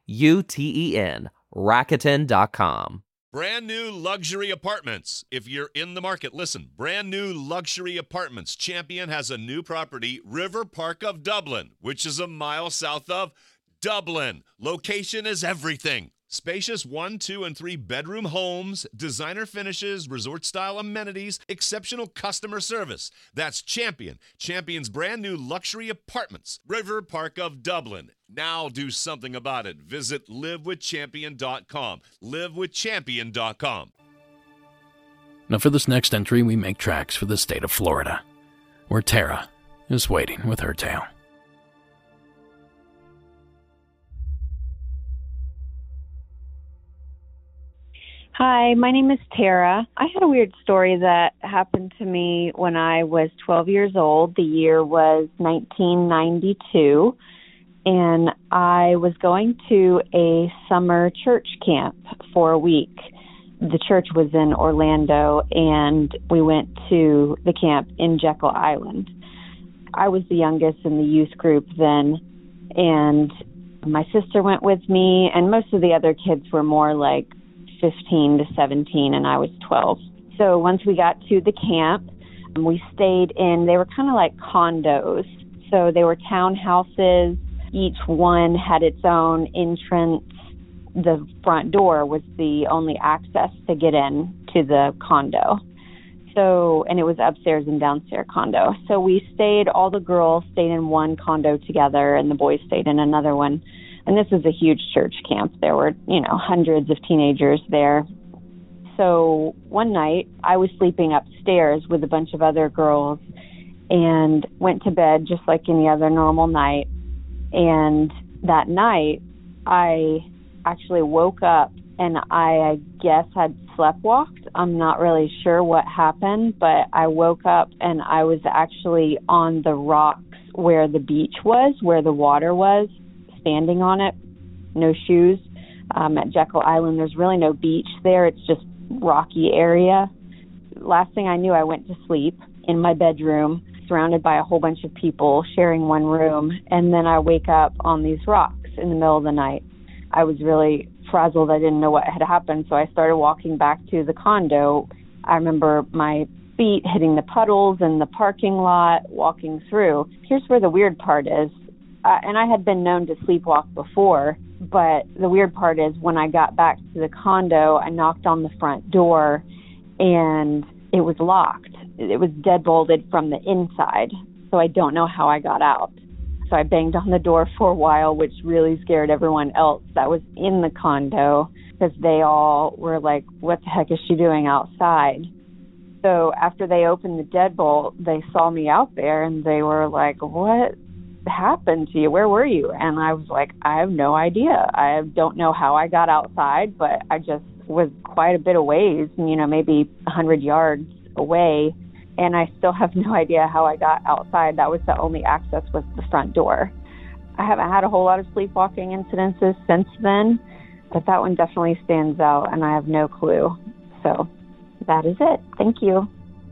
Rakuten.com. Brand new luxury apartments. If you're in the market, listen. Brand new luxury apartments. Champion has a new property, River Park of Dublin, which is a mile south of Dublin. Location is everything. Spacious 1, 2, and 3 bedroom homes, designer finishes, resort-style amenities, exceptional customer service. That's Champion. Champion's brand new luxury apartments, River Park of Dublin. Now do something about it. Visit livewithchampion.com. livewithchampion.com. Now for this next entry, we make tracks for the state of Florida, where Tara is waiting with her tale. Hi, my name is Tara. I had a weird story that happened to me when I was 12 years old. The year was 1992, and I was going to a summer church camp for a week. The church was in Orlando, and we went to the camp in Jekyll Island. I was the youngest in the youth group then, and my sister went with me, and most of the other kids were more like 15 to 17, and I was 12. So once we got to the camp, we stayed in, they were kind of like condos. So they were townhouses. Each one had its own entrance. The front door was the only access to get in to the condo. So, and it was upstairs and downstairs condo. So we stayed, all the girls stayed in one condo together, and the boys stayed in another one. And this was a huge church camp. There were, hundreds of teenagers there. So one night I was sleeping upstairs with a bunch of other girls and went to bed just like any other normal night. And that night I actually woke up, and I guess had sleptwalked. I'm not really sure what happened, but I woke up and I was actually on the rocks where the beach was, where the water was, standing on it, no shoes. At Jekyll Island, there's really no beach there. It's just rocky area. Last thing I knew, I went to sleep in my bedroom, surrounded by a whole bunch of people sharing one room, and then I wake up on these rocks in the middle of the night. I was really frazzled. I didn't know what had happened, so I started walking back to the condo. I remember my feet hitting the puddles in the parking lot, walking through. Here's where the weird part is, and I had been known to sleepwalk before, but the weird part is when I got back to the condo, I knocked on the front door, and it was locked. It was deadbolted from the inside, so I don't know how I got out. So I banged on the door for a while, which really scared everyone else that was in the condo, because they all were like, what the heck is she doing outside? So after they opened the deadbolt, they saw me out there, and they were like, what happened to you? Where were you? And I was like, I have no idea. I don't know how I got outside, but I just was quite a bit of ways, maybe 100 yards away, and I still have no idea how I got outside. That was the only access, was the front door. I haven't had a whole lot of sleepwalking incidences since then, but that one definitely stands out, and I have no clue. So that is it. Thank you.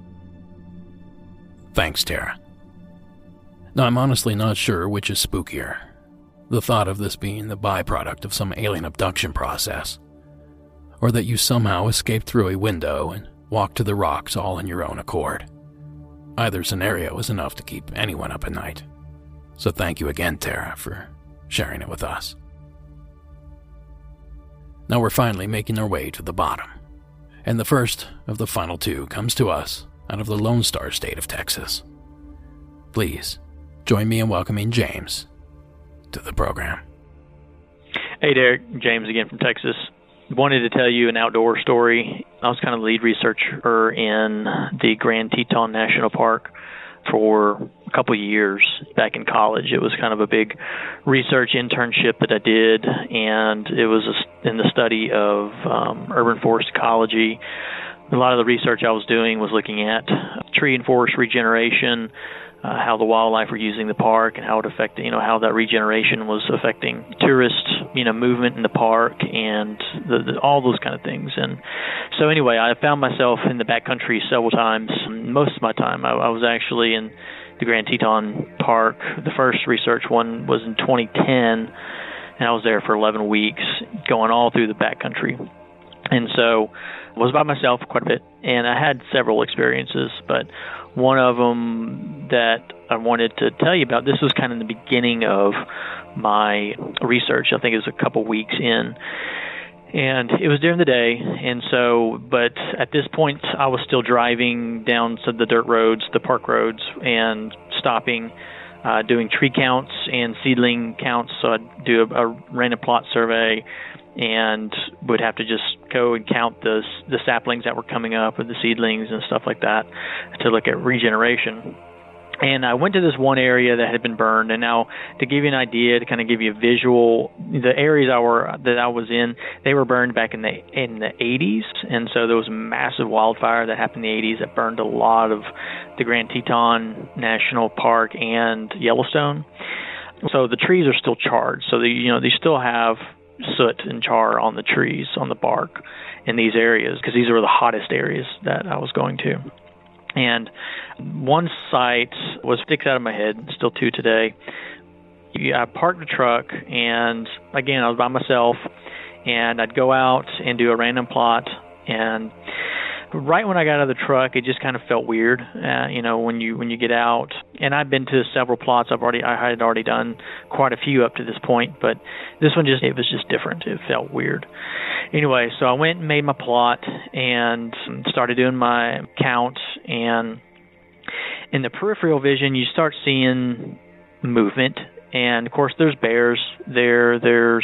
Thanks, Tara. Now, I'm honestly not sure which is spookier. The thought of this being the byproduct of some alien abduction process, or that you somehow escaped through a window and walked to the rocks all in your own accord. Either scenario is enough to keep anyone up at night. So thank you again, Tara, for sharing it with us. Now we're finally making our way to the bottom, and the first of the final two comes to us out of the Lone Star State of Texas. Please join me in welcoming James to the program. Hey, Derek. James again from Texas. Wanted to tell you an outdoor story. I was kind of the lead researcher in the Grand Teton National Park for a couple of years back in college. It was kind of a big research internship that I did, and it was in the study of urban forest ecology. A lot of the research I was doing was looking at tree and forest regeneration, how the wildlife were using the park, and how it affected, how that regeneration was affecting tourist, movement in the park, and all those kind of things. And so anyway, I found myself in the backcountry several times. Most of my time, I was actually in the Grand Teton Park. The first research one was in 2010, and I was there for 11 weeks, going all through the backcountry. And so I was by myself quite a bit, and I had several experiences, but one of them that I wanted to tell you about, this was kind of the beginning of my research. I think it was a couple weeks in, and it was during the day. And so, but at this point, I was still driving down the dirt roads, the park roads, and stopping, doing tree counts and seedling counts. So I'd do a random plot survey, and would have to just go and count the saplings that were coming up, and the seedlings and stuff like that, to look at regeneration. And I went to this one area that had been burned, and now to give you an idea, to kind of give you a visual, the areas that I was in, they were burned back in the 80s, and so there was a massive wildfire that happened in the 80s that burned a lot of the Grand Teton National Park and Yellowstone. So the trees are still charred, so they still have soot and char on the trees, on the bark in these areas, because these were the hottest areas that I was going to. And one site sticks out of my head, still to today. I parked the truck, and again, I was by myself, and I'd go out and do a random plot, and right when I got out of the truck, it just kind of felt weird, when you get out. And I've been to several plots. I had already done quite a few up to this point, but this one it was just different. It felt weird. Anyway, so I went and made my plot and started doing my count. And in the peripheral vision, you start seeing movement. And of course, there's bears there. There's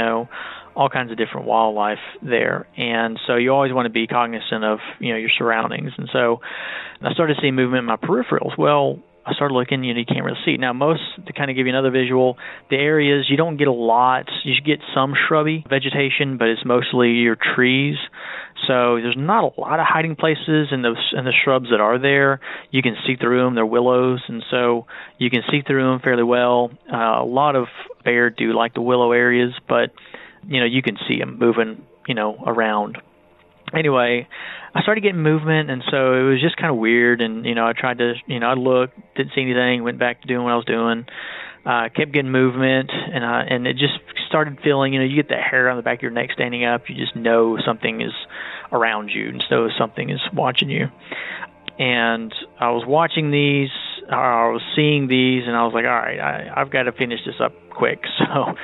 all kinds of different wildlife there, and so you always want to be cognizant of your surroundings. And so I started seeing movement in my peripherals. Well, I started looking, you can't really see. Now, to kind of give you another visual, the areas, you don't get a lot. You get some shrubby vegetation, but it's mostly your trees. So there's not a lot of hiding places in the shrubs that are there. You can see through them. They're willows, and so you can see through them fairly well. A lot of bear do like the willow areas, but, you can see them moving, around. Anyway, I started getting movement, and so it was just kind of weird. And I tried to, I looked, didn't see anything, went back to doing what I was doing. Kept getting movement, and it just started feeling. You get that hair on the back of your neck standing up. You just know something is around you, and so something is watching you. And I was watching these, or I was seeing these, and I was like, all right, I've got to finish this up quick. So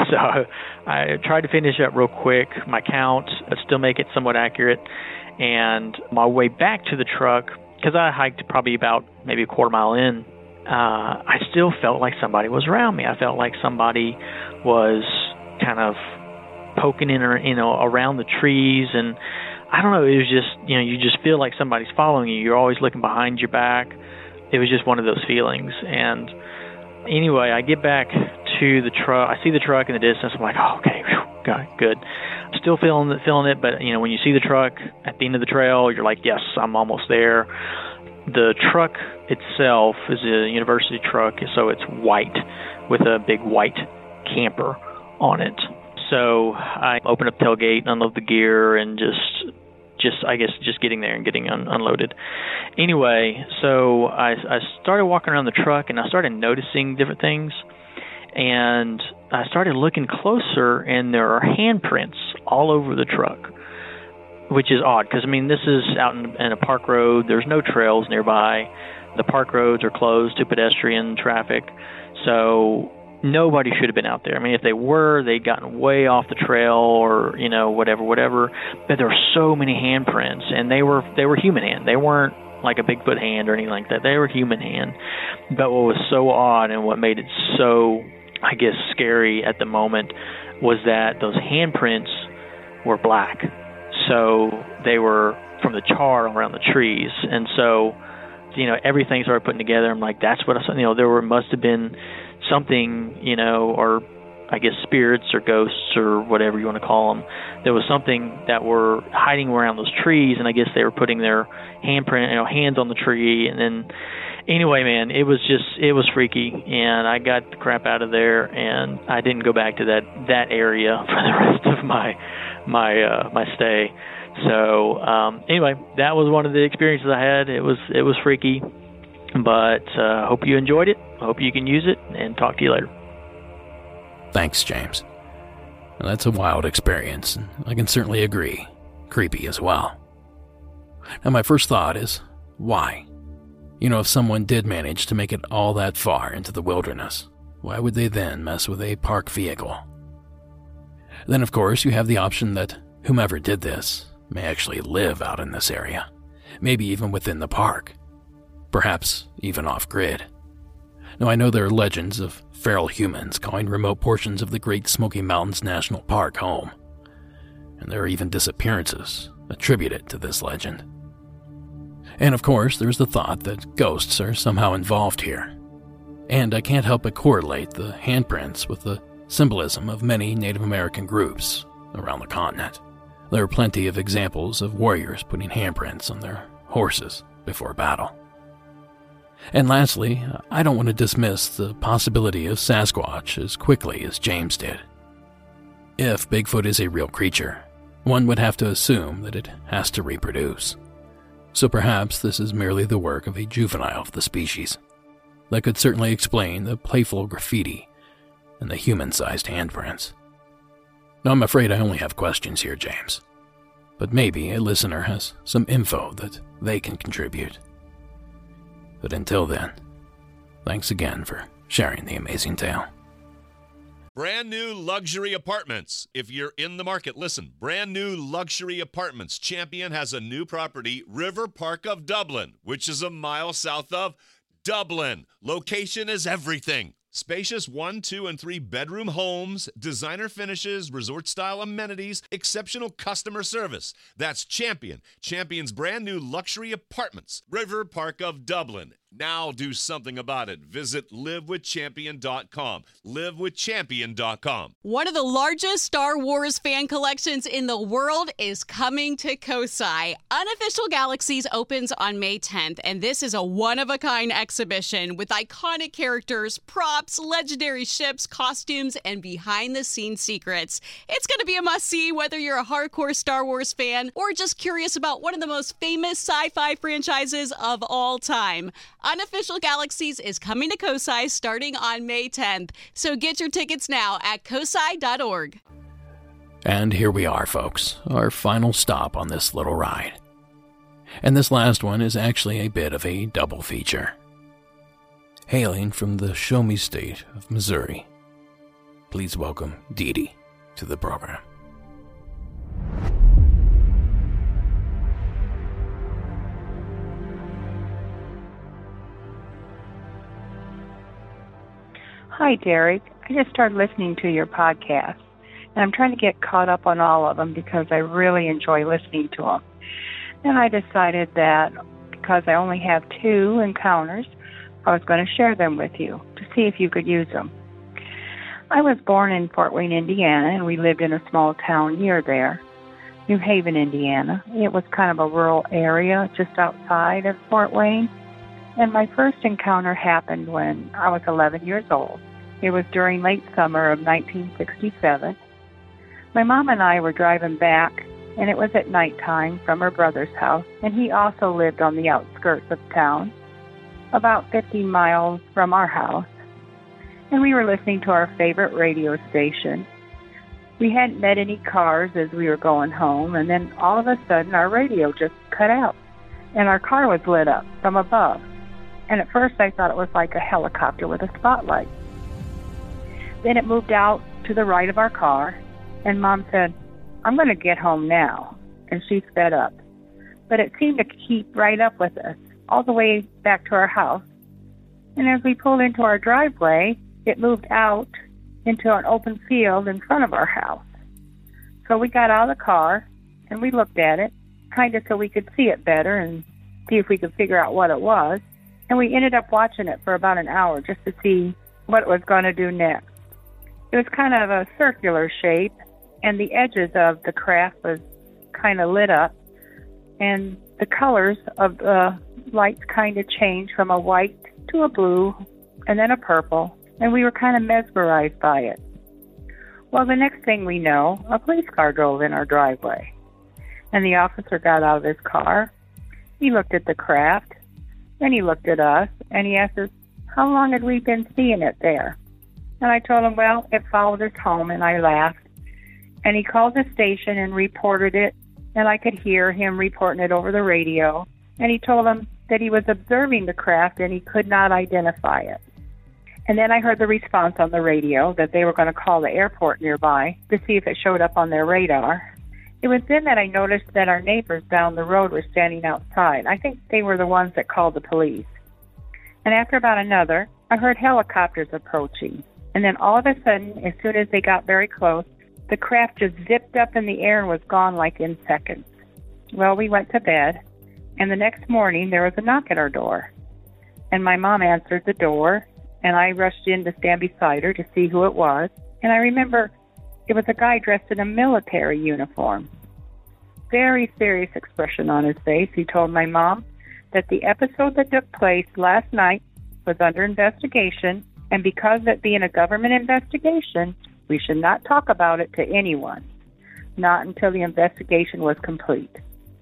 I tried to finish up real quick, my count, but still make it somewhat accurate. And my way back to the truck, because I hiked probably about maybe a quarter mile in, I still felt like somebody was around me. I felt like somebody was kind of poking in, around the trees, and I don't know. It was just, you just feel like somebody's following you. You're always looking behind your back. It was just one of those feelings. And anyway, I get back to the truck. I see the truck in the distance. I'm like, oh, okay, good. Still feeling it, but when you see the truck at the end of the trail, you're like, yes, I'm almost there. The truck itself is a university truck, so it's white with a big white camper on it. So I open up the tailgate, unload the gear, and just getting there and getting unloaded. Anyway, so I started walking around the truck, and I started noticing different things. And I started looking closer, and there are handprints all over the truck, which is odd because, this is out in a park road. There's no trails nearby. The park roads are closed to pedestrian traffic, so nobody should have been out there. If they were, they'd gotten way off the trail or, whatever. But there were so many handprints, and they were human hand. They weren't like a Bigfoot hand or anything like that. They were human hand. But what was so odd and what made it so, I guess, scary at the moment was that those handprints were black. So they were from the char around the trees. And so, everything started putting together. I'm like, that's what I saw. There must have been something, or I guess spirits or ghosts or whatever you want to call them. There was something that were hiding around those trees, and I guess they were putting their hands on the tree. And then, anyway, man, it was freaky, and I got the crap out of there, and I didn't go back to that area for the rest of my stay. So anyway, that was one of the experiences I had. It was freaky, but hope you enjoyed it. Hope you can use it, and talk to you later. Thanks, James. Well, that's a wild experience, and I can certainly agree. Creepy as well. Now, my first thought is, why? If someone did manage to make it all that far into the wilderness, why would they then mess with a park vehicle? Then, of course, you have the option that whomever did this may actually live out in this area, maybe even within the park, perhaps even off-grid. Now, I know there are legends of feral humans calling remote portions of the Great Smoky Mountains National Park home, and there are even disappearances attributed to this legend. And of course, there's the thought that ghosts are somehow involved here, and I can't help but correlate the handprints with the symbolism of many Native American groups around the continent. There are plenty of examples of warriors putting handprints on their horses before battle. And lastly, I don't want to dismiss the possibility of Sasquatch as quickly as James did. If Bigfoot is a real creature, one would have to assume that it has to reproduce. So perhaps this is merely the work of a juvenile of the species. That could certainly explain the playful graffiti and the human-sized handprints. Now, I'm afraid I only have questions here, James. But maybe a listener has some info that they can contribute. But until then, thanks again for sharing the amazing tale. Brand new luxury apartments. If you're in the market, listen. Brand new luxury apartments. Champion has a new property, River Park of Dublin, which is a mile south of Dublin. Location is everything. Spacious 1, 2, and 3 bedroom homes, designer finishes, resort-style amenities, exceptional customer service. That's Champion. Champion's brand new luxury apartments, River Park of Dublin. Now do something about it. Visit livewithchampion.com. livewithchampion.com. One of the largest Star Wars fan collections in the world is coming to Kosai. Unofficial Galaxies opens on May 10th, and this is a one-of-a-kind exhibition with iconic characters, props, legendary ships, costumes, and behind-the-scenes secrets. It's going to be a must-see whether you're a hardcore Star Wars fan or just curious about one of the most famous sci-fi franchises of all time. Unofficial Galaxies is coming to Kosai starting on May 10th, so get your tickets now at kosai.org. And here we are, folks, our final stop on this little ride. And this last one is actually a bit of a double feature. Hailing from the Show Me State of Missouri, please welcome Dee Dee to the program. Hi, Derek. I just started listening to your podcast, and I'm trying to get caught up on all of them because I really enjoy listening to them. And I decided that because I only have 2 encounters, I was going to share them with you to see if you could use them. I was born in Fort Wayne, Indiana, and we lived in a small town near there, New Haven, Indiana. It was kind of a rural area just outside of Fort Wayne. And my first encounter happened when I was 11 years old. It was during late summer of 1967. My mom and I were driving back, and it was at nighttime from her brother's house, and he also lived on the outskirts of town, about 50 miles from our house. And we were listening to our favorite radio station. We hadn't met any cars as we were going home, and then all of a sudden our radio just cut out, and our car was lit up from above. And at first I thought it was like a helicopter with a spotlight. Then it moved out to the right of our car, and Mom said, "I'm going to get home now." And she sped up. But it seemed to keep right up with us all the way back to our house. And as we pulled into our driveway, it moved out into an open field in front of our house. So we got out of the car, and we looked at it, kind of so we could see it better and see if we could figure out what it was. And we ended up watching it for about an hour just to see what it was going to do next. It was kind of a circular shape, and the edges of the craft was kind of lit up, and the colors of the lights kind of changed from a white to a blue and then a purple, and we were kind of mesmerized by it. Well, the next thing we know, a police car drove in our driveway, and the officer got out of his car. He looked at the craft, and he looked at us, and he asked us, how long had we been seeing it there? And I told him, well, it followed us home, and I laughed. And he called the station and reported it, and I could hear him reporting it over the radio. And he told them that he was observing the craft, and he could not identify it. And then I heard the response on the radio that they were going to call the airport nearby to see if it showed up on their radar. It was then that I noticed that our neighbors down the road were standing outside. I think they were the ones that called the police. And after about another, I heard helicopters approaching. And then all of a sudden, as soon as they got very close, the craft just zipped up in the air and was gone like in seconds. Well, we went to bed, and the next morning there was a knock at our door. And my mom answered the door, and I rushed in to stand beside her to see who it was. And I remember it was a guy dressed in a military uniform. Very serious expression on his face. He told my mom that the episode that took place last night was under investigation, and because of it being a government investigation, we should not talk about it to anyone, not until the investigation was complete.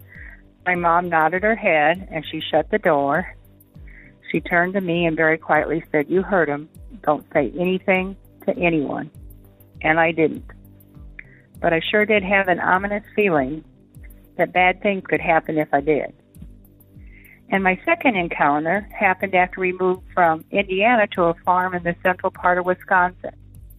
My mom nodded her head, and she shut the door. She turned to me and very quietly said, "You heard him. Don't say anything to anyone." And I didn't. But I sure did have an ominous feeling that bad things could happen if I did. And my second encounter happened after we moved from Indiana to a farm in the central part of Wisconsin.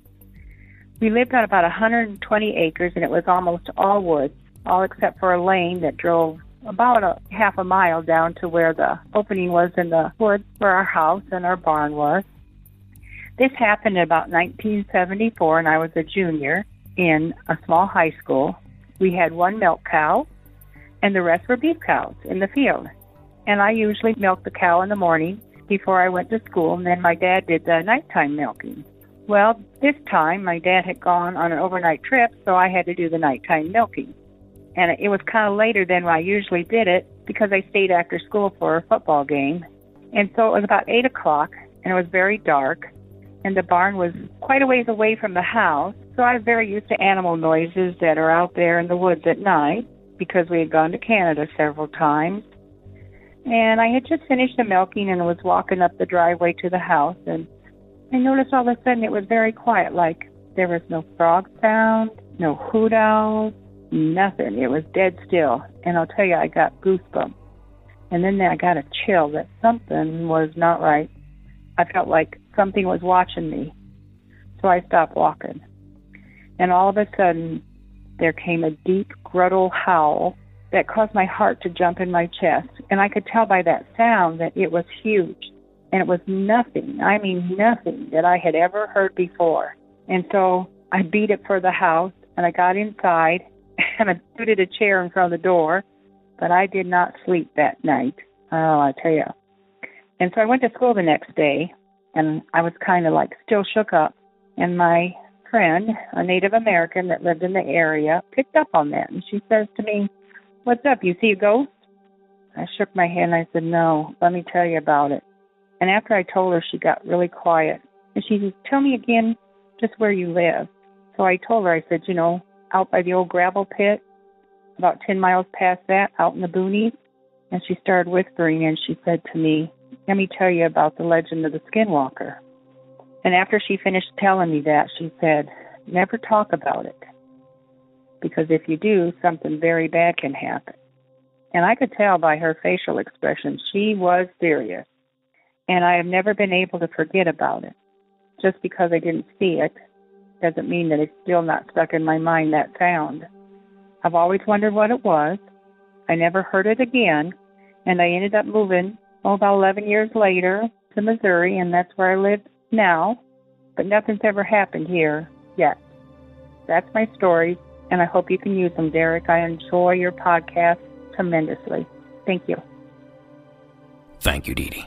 We lived on about 120 acres, and it was almost all woods, all except for a lane that drove about a half a mile down to where the opening was in the woods where our house and our barn was. This happened in about 1974, and I was a junior in a small high school. We had one milk cow, and the rest were beef cows in the field. And I usually milked the cow in the morning before I went to school, and then my dad did the nighttime milking. Well, this time my dad had gone on an overnight trip, so I had to do the nighttime milking. And it was kind of later than I usually did it because I stayed after school for a football game. And so it was about 8 o'clock, and it was very dark, and the barn was quite a ways away from the house, so I was very used to animal noises that are out there in the woods at night because we had gone to Canada several times. And I had just finished the milking and was walking up the driveway to the house, and I noticed all of a sudden it was very quiet, like there was no frog sound, no hoot owls, nothing. It was dead still. And I'll tell you, I got goosebumps. And then I got a chill that something was not right. I felt like something was watching me. So I stopped walking. And all of a sudden, there came a deep, gruntle howl that caused my heart to jump in my chest. And I could tell by that sound that it was huge. And it was nothing, I mean nothing, that I had ever heard before. And so I beat it for the house, and I got inside, and I booted a chair in front of the door. But I did not sleep that night. Oh, I tell you. And so I went to school the next day, and I was kind of like still shook up. And my friend, a Native American that lived in the area, picked up on that. And she says to me, "What's up? You see a ghost?" I shook my head and I said, "No, let me tell you about it." And after I told her, she got really quiet. And she said, "Tell me again just where you live." So I told her, I said, out by the old gravel pit, about 10 miles past that, out in the boonies. And she started whispering, and she said to me, "Let me tell you about the legend of the Skinwalker." And after she finished telling me that, she said, "Never talk about it, because if you do, something very bad can happen." And I could tell by her facial expression she was serious. And I have never been able to forget about it. Just because I didn't see it doesn't mean that it's still not stuck in my mind, that sound. I've always wondered what it was. I never heard it again, and I ended up moving, about 11 years later, to Missouri, and that's where I live now. But nothing's ever happened here yet. That's my story, and I hope you can use them, Derek. I enjoy your podcast tremendously. Thank you. Thank you, Dee Dee.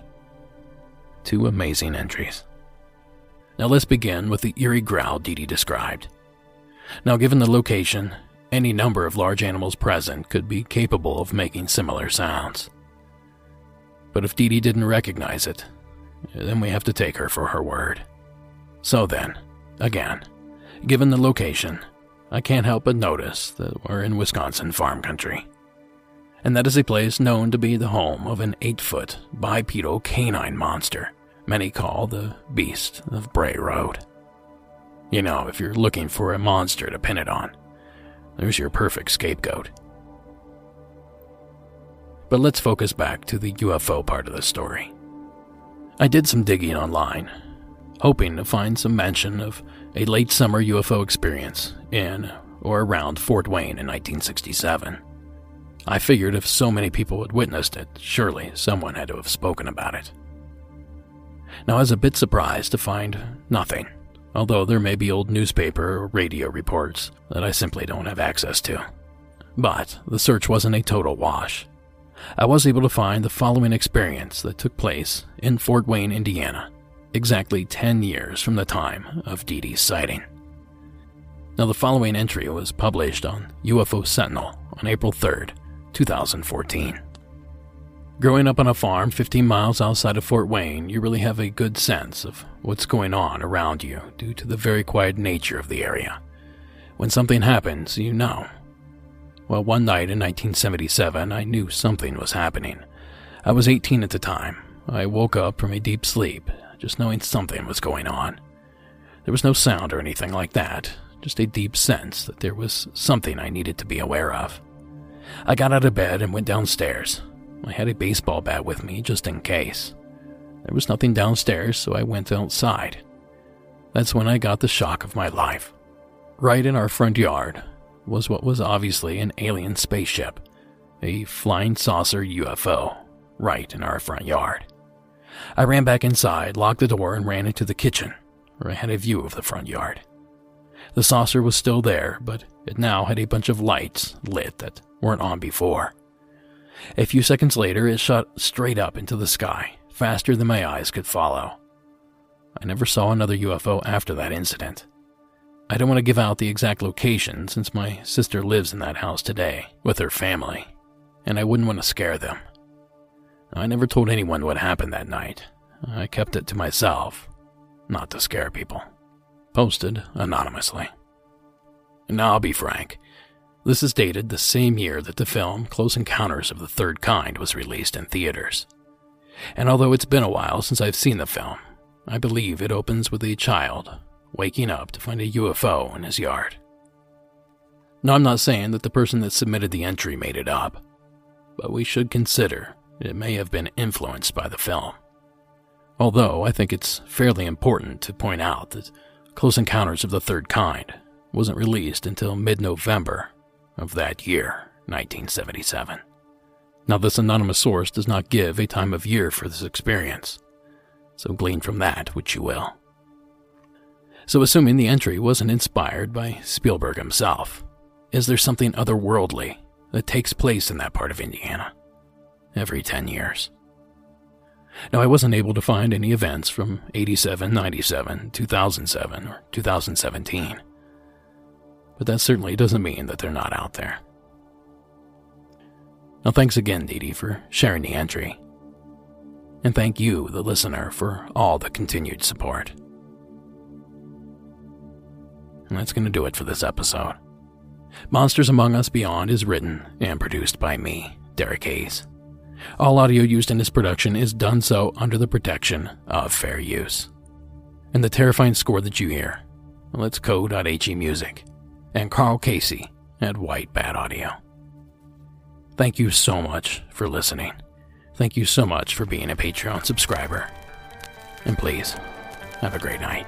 2 amazing entries. Now let's begin with the eerie growl Dee Dee described. Now, given the location, any number of large animals present could be capable of making similar sounds. But if Dee Dee didn't recognize it, then we have to take her for her word. So then, again, given the location, I can't help but notice that we're in Wisconsin farm country. And that is a place known to be the home of an 8-foot bipedal canine monster many call the Beast of Bray Road. If you're looking for a monster to pin it on, there's your perfect scapegoat. But let's focus back to the UFO part of the story. I did some digging online, hoping to find some mention of a late summer UFO experience in or around Fort Wayne in 1967. I figured if so many people had witnessed it, surely someone had to have spoken about it. Now, I was a bit surprised to find nothing, although there may be old newspaper or radio reports that I simply don't have access to. But the search wasn't a total wash. I was able to find the following experience that took place in Fort Wayne, Indiana, exactly 10 years from the time of Dee Dee's sighting. Now, the following entry was published on UFO Sentinel on April 3rd, 2014. Growing up on a farm 15 miles outside of Fort Wayne, you really have a good sense of what's going on around you due to the very quiet nature of the area. When something happens, you know. Well, one night in 1977, I knew something was happening. I was 18 at the time. I woke up from a deep sleep, just knowing something was going on. There was no sound or anything like that, just a deep sense that there was something I needed to be aware of. I got out of bed and went downstairs. I had a baseball bat with me just in case. There was nothing downstairs, so I went outside. That's when I got the shock of my life. Right in our front yard was what was obviously an alien spaceship, a flying saucer UFO, right in our front yard. I ran back inside, locked the door, and ran into the kitchen, where I had a view of the front yard. The saucer was still there, but it now had a bunch of lights lit that weren't on before. A few seconds later, it shot straight up into the sky, faster than my eyes could follow. I never saw another UFO after that incident. I don't want to give out the exact location since my sister lives in that house today with her family, and I wouldn't want to scare them. I never told anyone what happened that night. I kept it to myself, not to scare people. Posted anonymously. And now I'll be frank. This is dated the same year that the film Close Encounters of the Third Kind was released in theaters. And although it's been a while since I've seen the film, I believe it opens with a child waking up to find a UFO in his yard. Now, I'm not saying that the person that submitted the entry made it up, but we should consider it may have been influenced by the film. Although I think it's fairly important to point out that Close Encounters of the Third Kind wasn't released until mid-November of that year, 1977. Now, this anonymous source does not give a time of year for this experience, so glean from that which you will. So assuming the entry wasn't inspired by Spielberg himself, is there something otherworldly that takes place in that part of Indiana every 10 years? Now, I wasn't able to find any events from 87, 97, 2007, or 2017, but that certainly doesn't mean that they're not out there. Now, thanks again, Dee Dee, for sharing the entry. And thank you, the listener, for all the continued support. And that's going to do it for this episode. Monsters Among Us Beyond is written and produced by me, Derek Hayes. All audio used in this production is done so under the protection of fair use. And the terrifying score that you hear, well, it's Co.he Music and Carl Casey at White Bat Audio. Thank you so much for listening. Thank you so much for being a Patreon subscriber. And please, have a great night.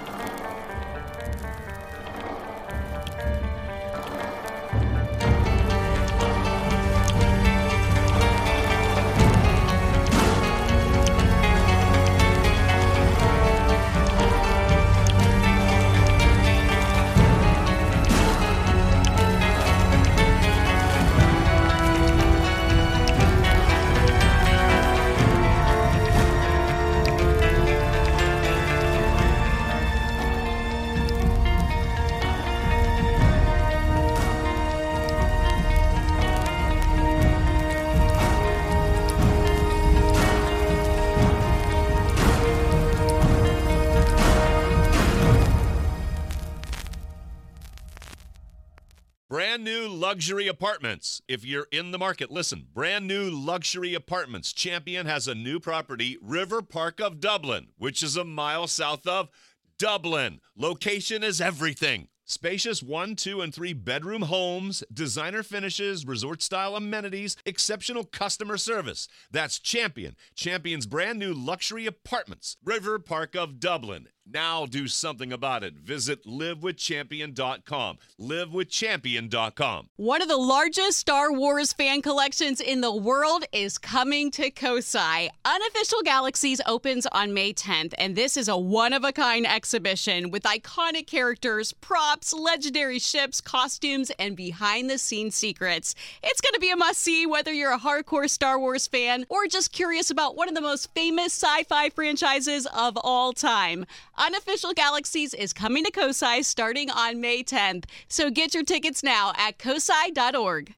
Brand new luxury apartments. If you're in the market, listen. Brand new luxury apartments. Champion has a new property, River Park of Dublin, which is a mile south of Dublin. Location is everything. Spacious 1, 2, and 3 bedroom homes, designer finishes, resort-style amenities, exceptional customer service. That's Champion. Champion's brand new luxury apartments, River Park of Dublin. Now do something about it. Visit livewithchampion.com. Livewithchampion.com. One of the largest Star Wars fan collections in the world is coming to COSI. Unofficial Galaxies opens on May 10th, and this is a one-of-a-kind exhibition with iconic characters, props, legendary ships, costumes, and behind-the-scenes secrets. It's going to be a must-see whether you're a hardcore Star Wars fan or just curious about one of the most famous sci-fi franchises of all time. Unofficial Galaxies is coming to COSI starting on May 10th, so get your tickets now at cosi.org.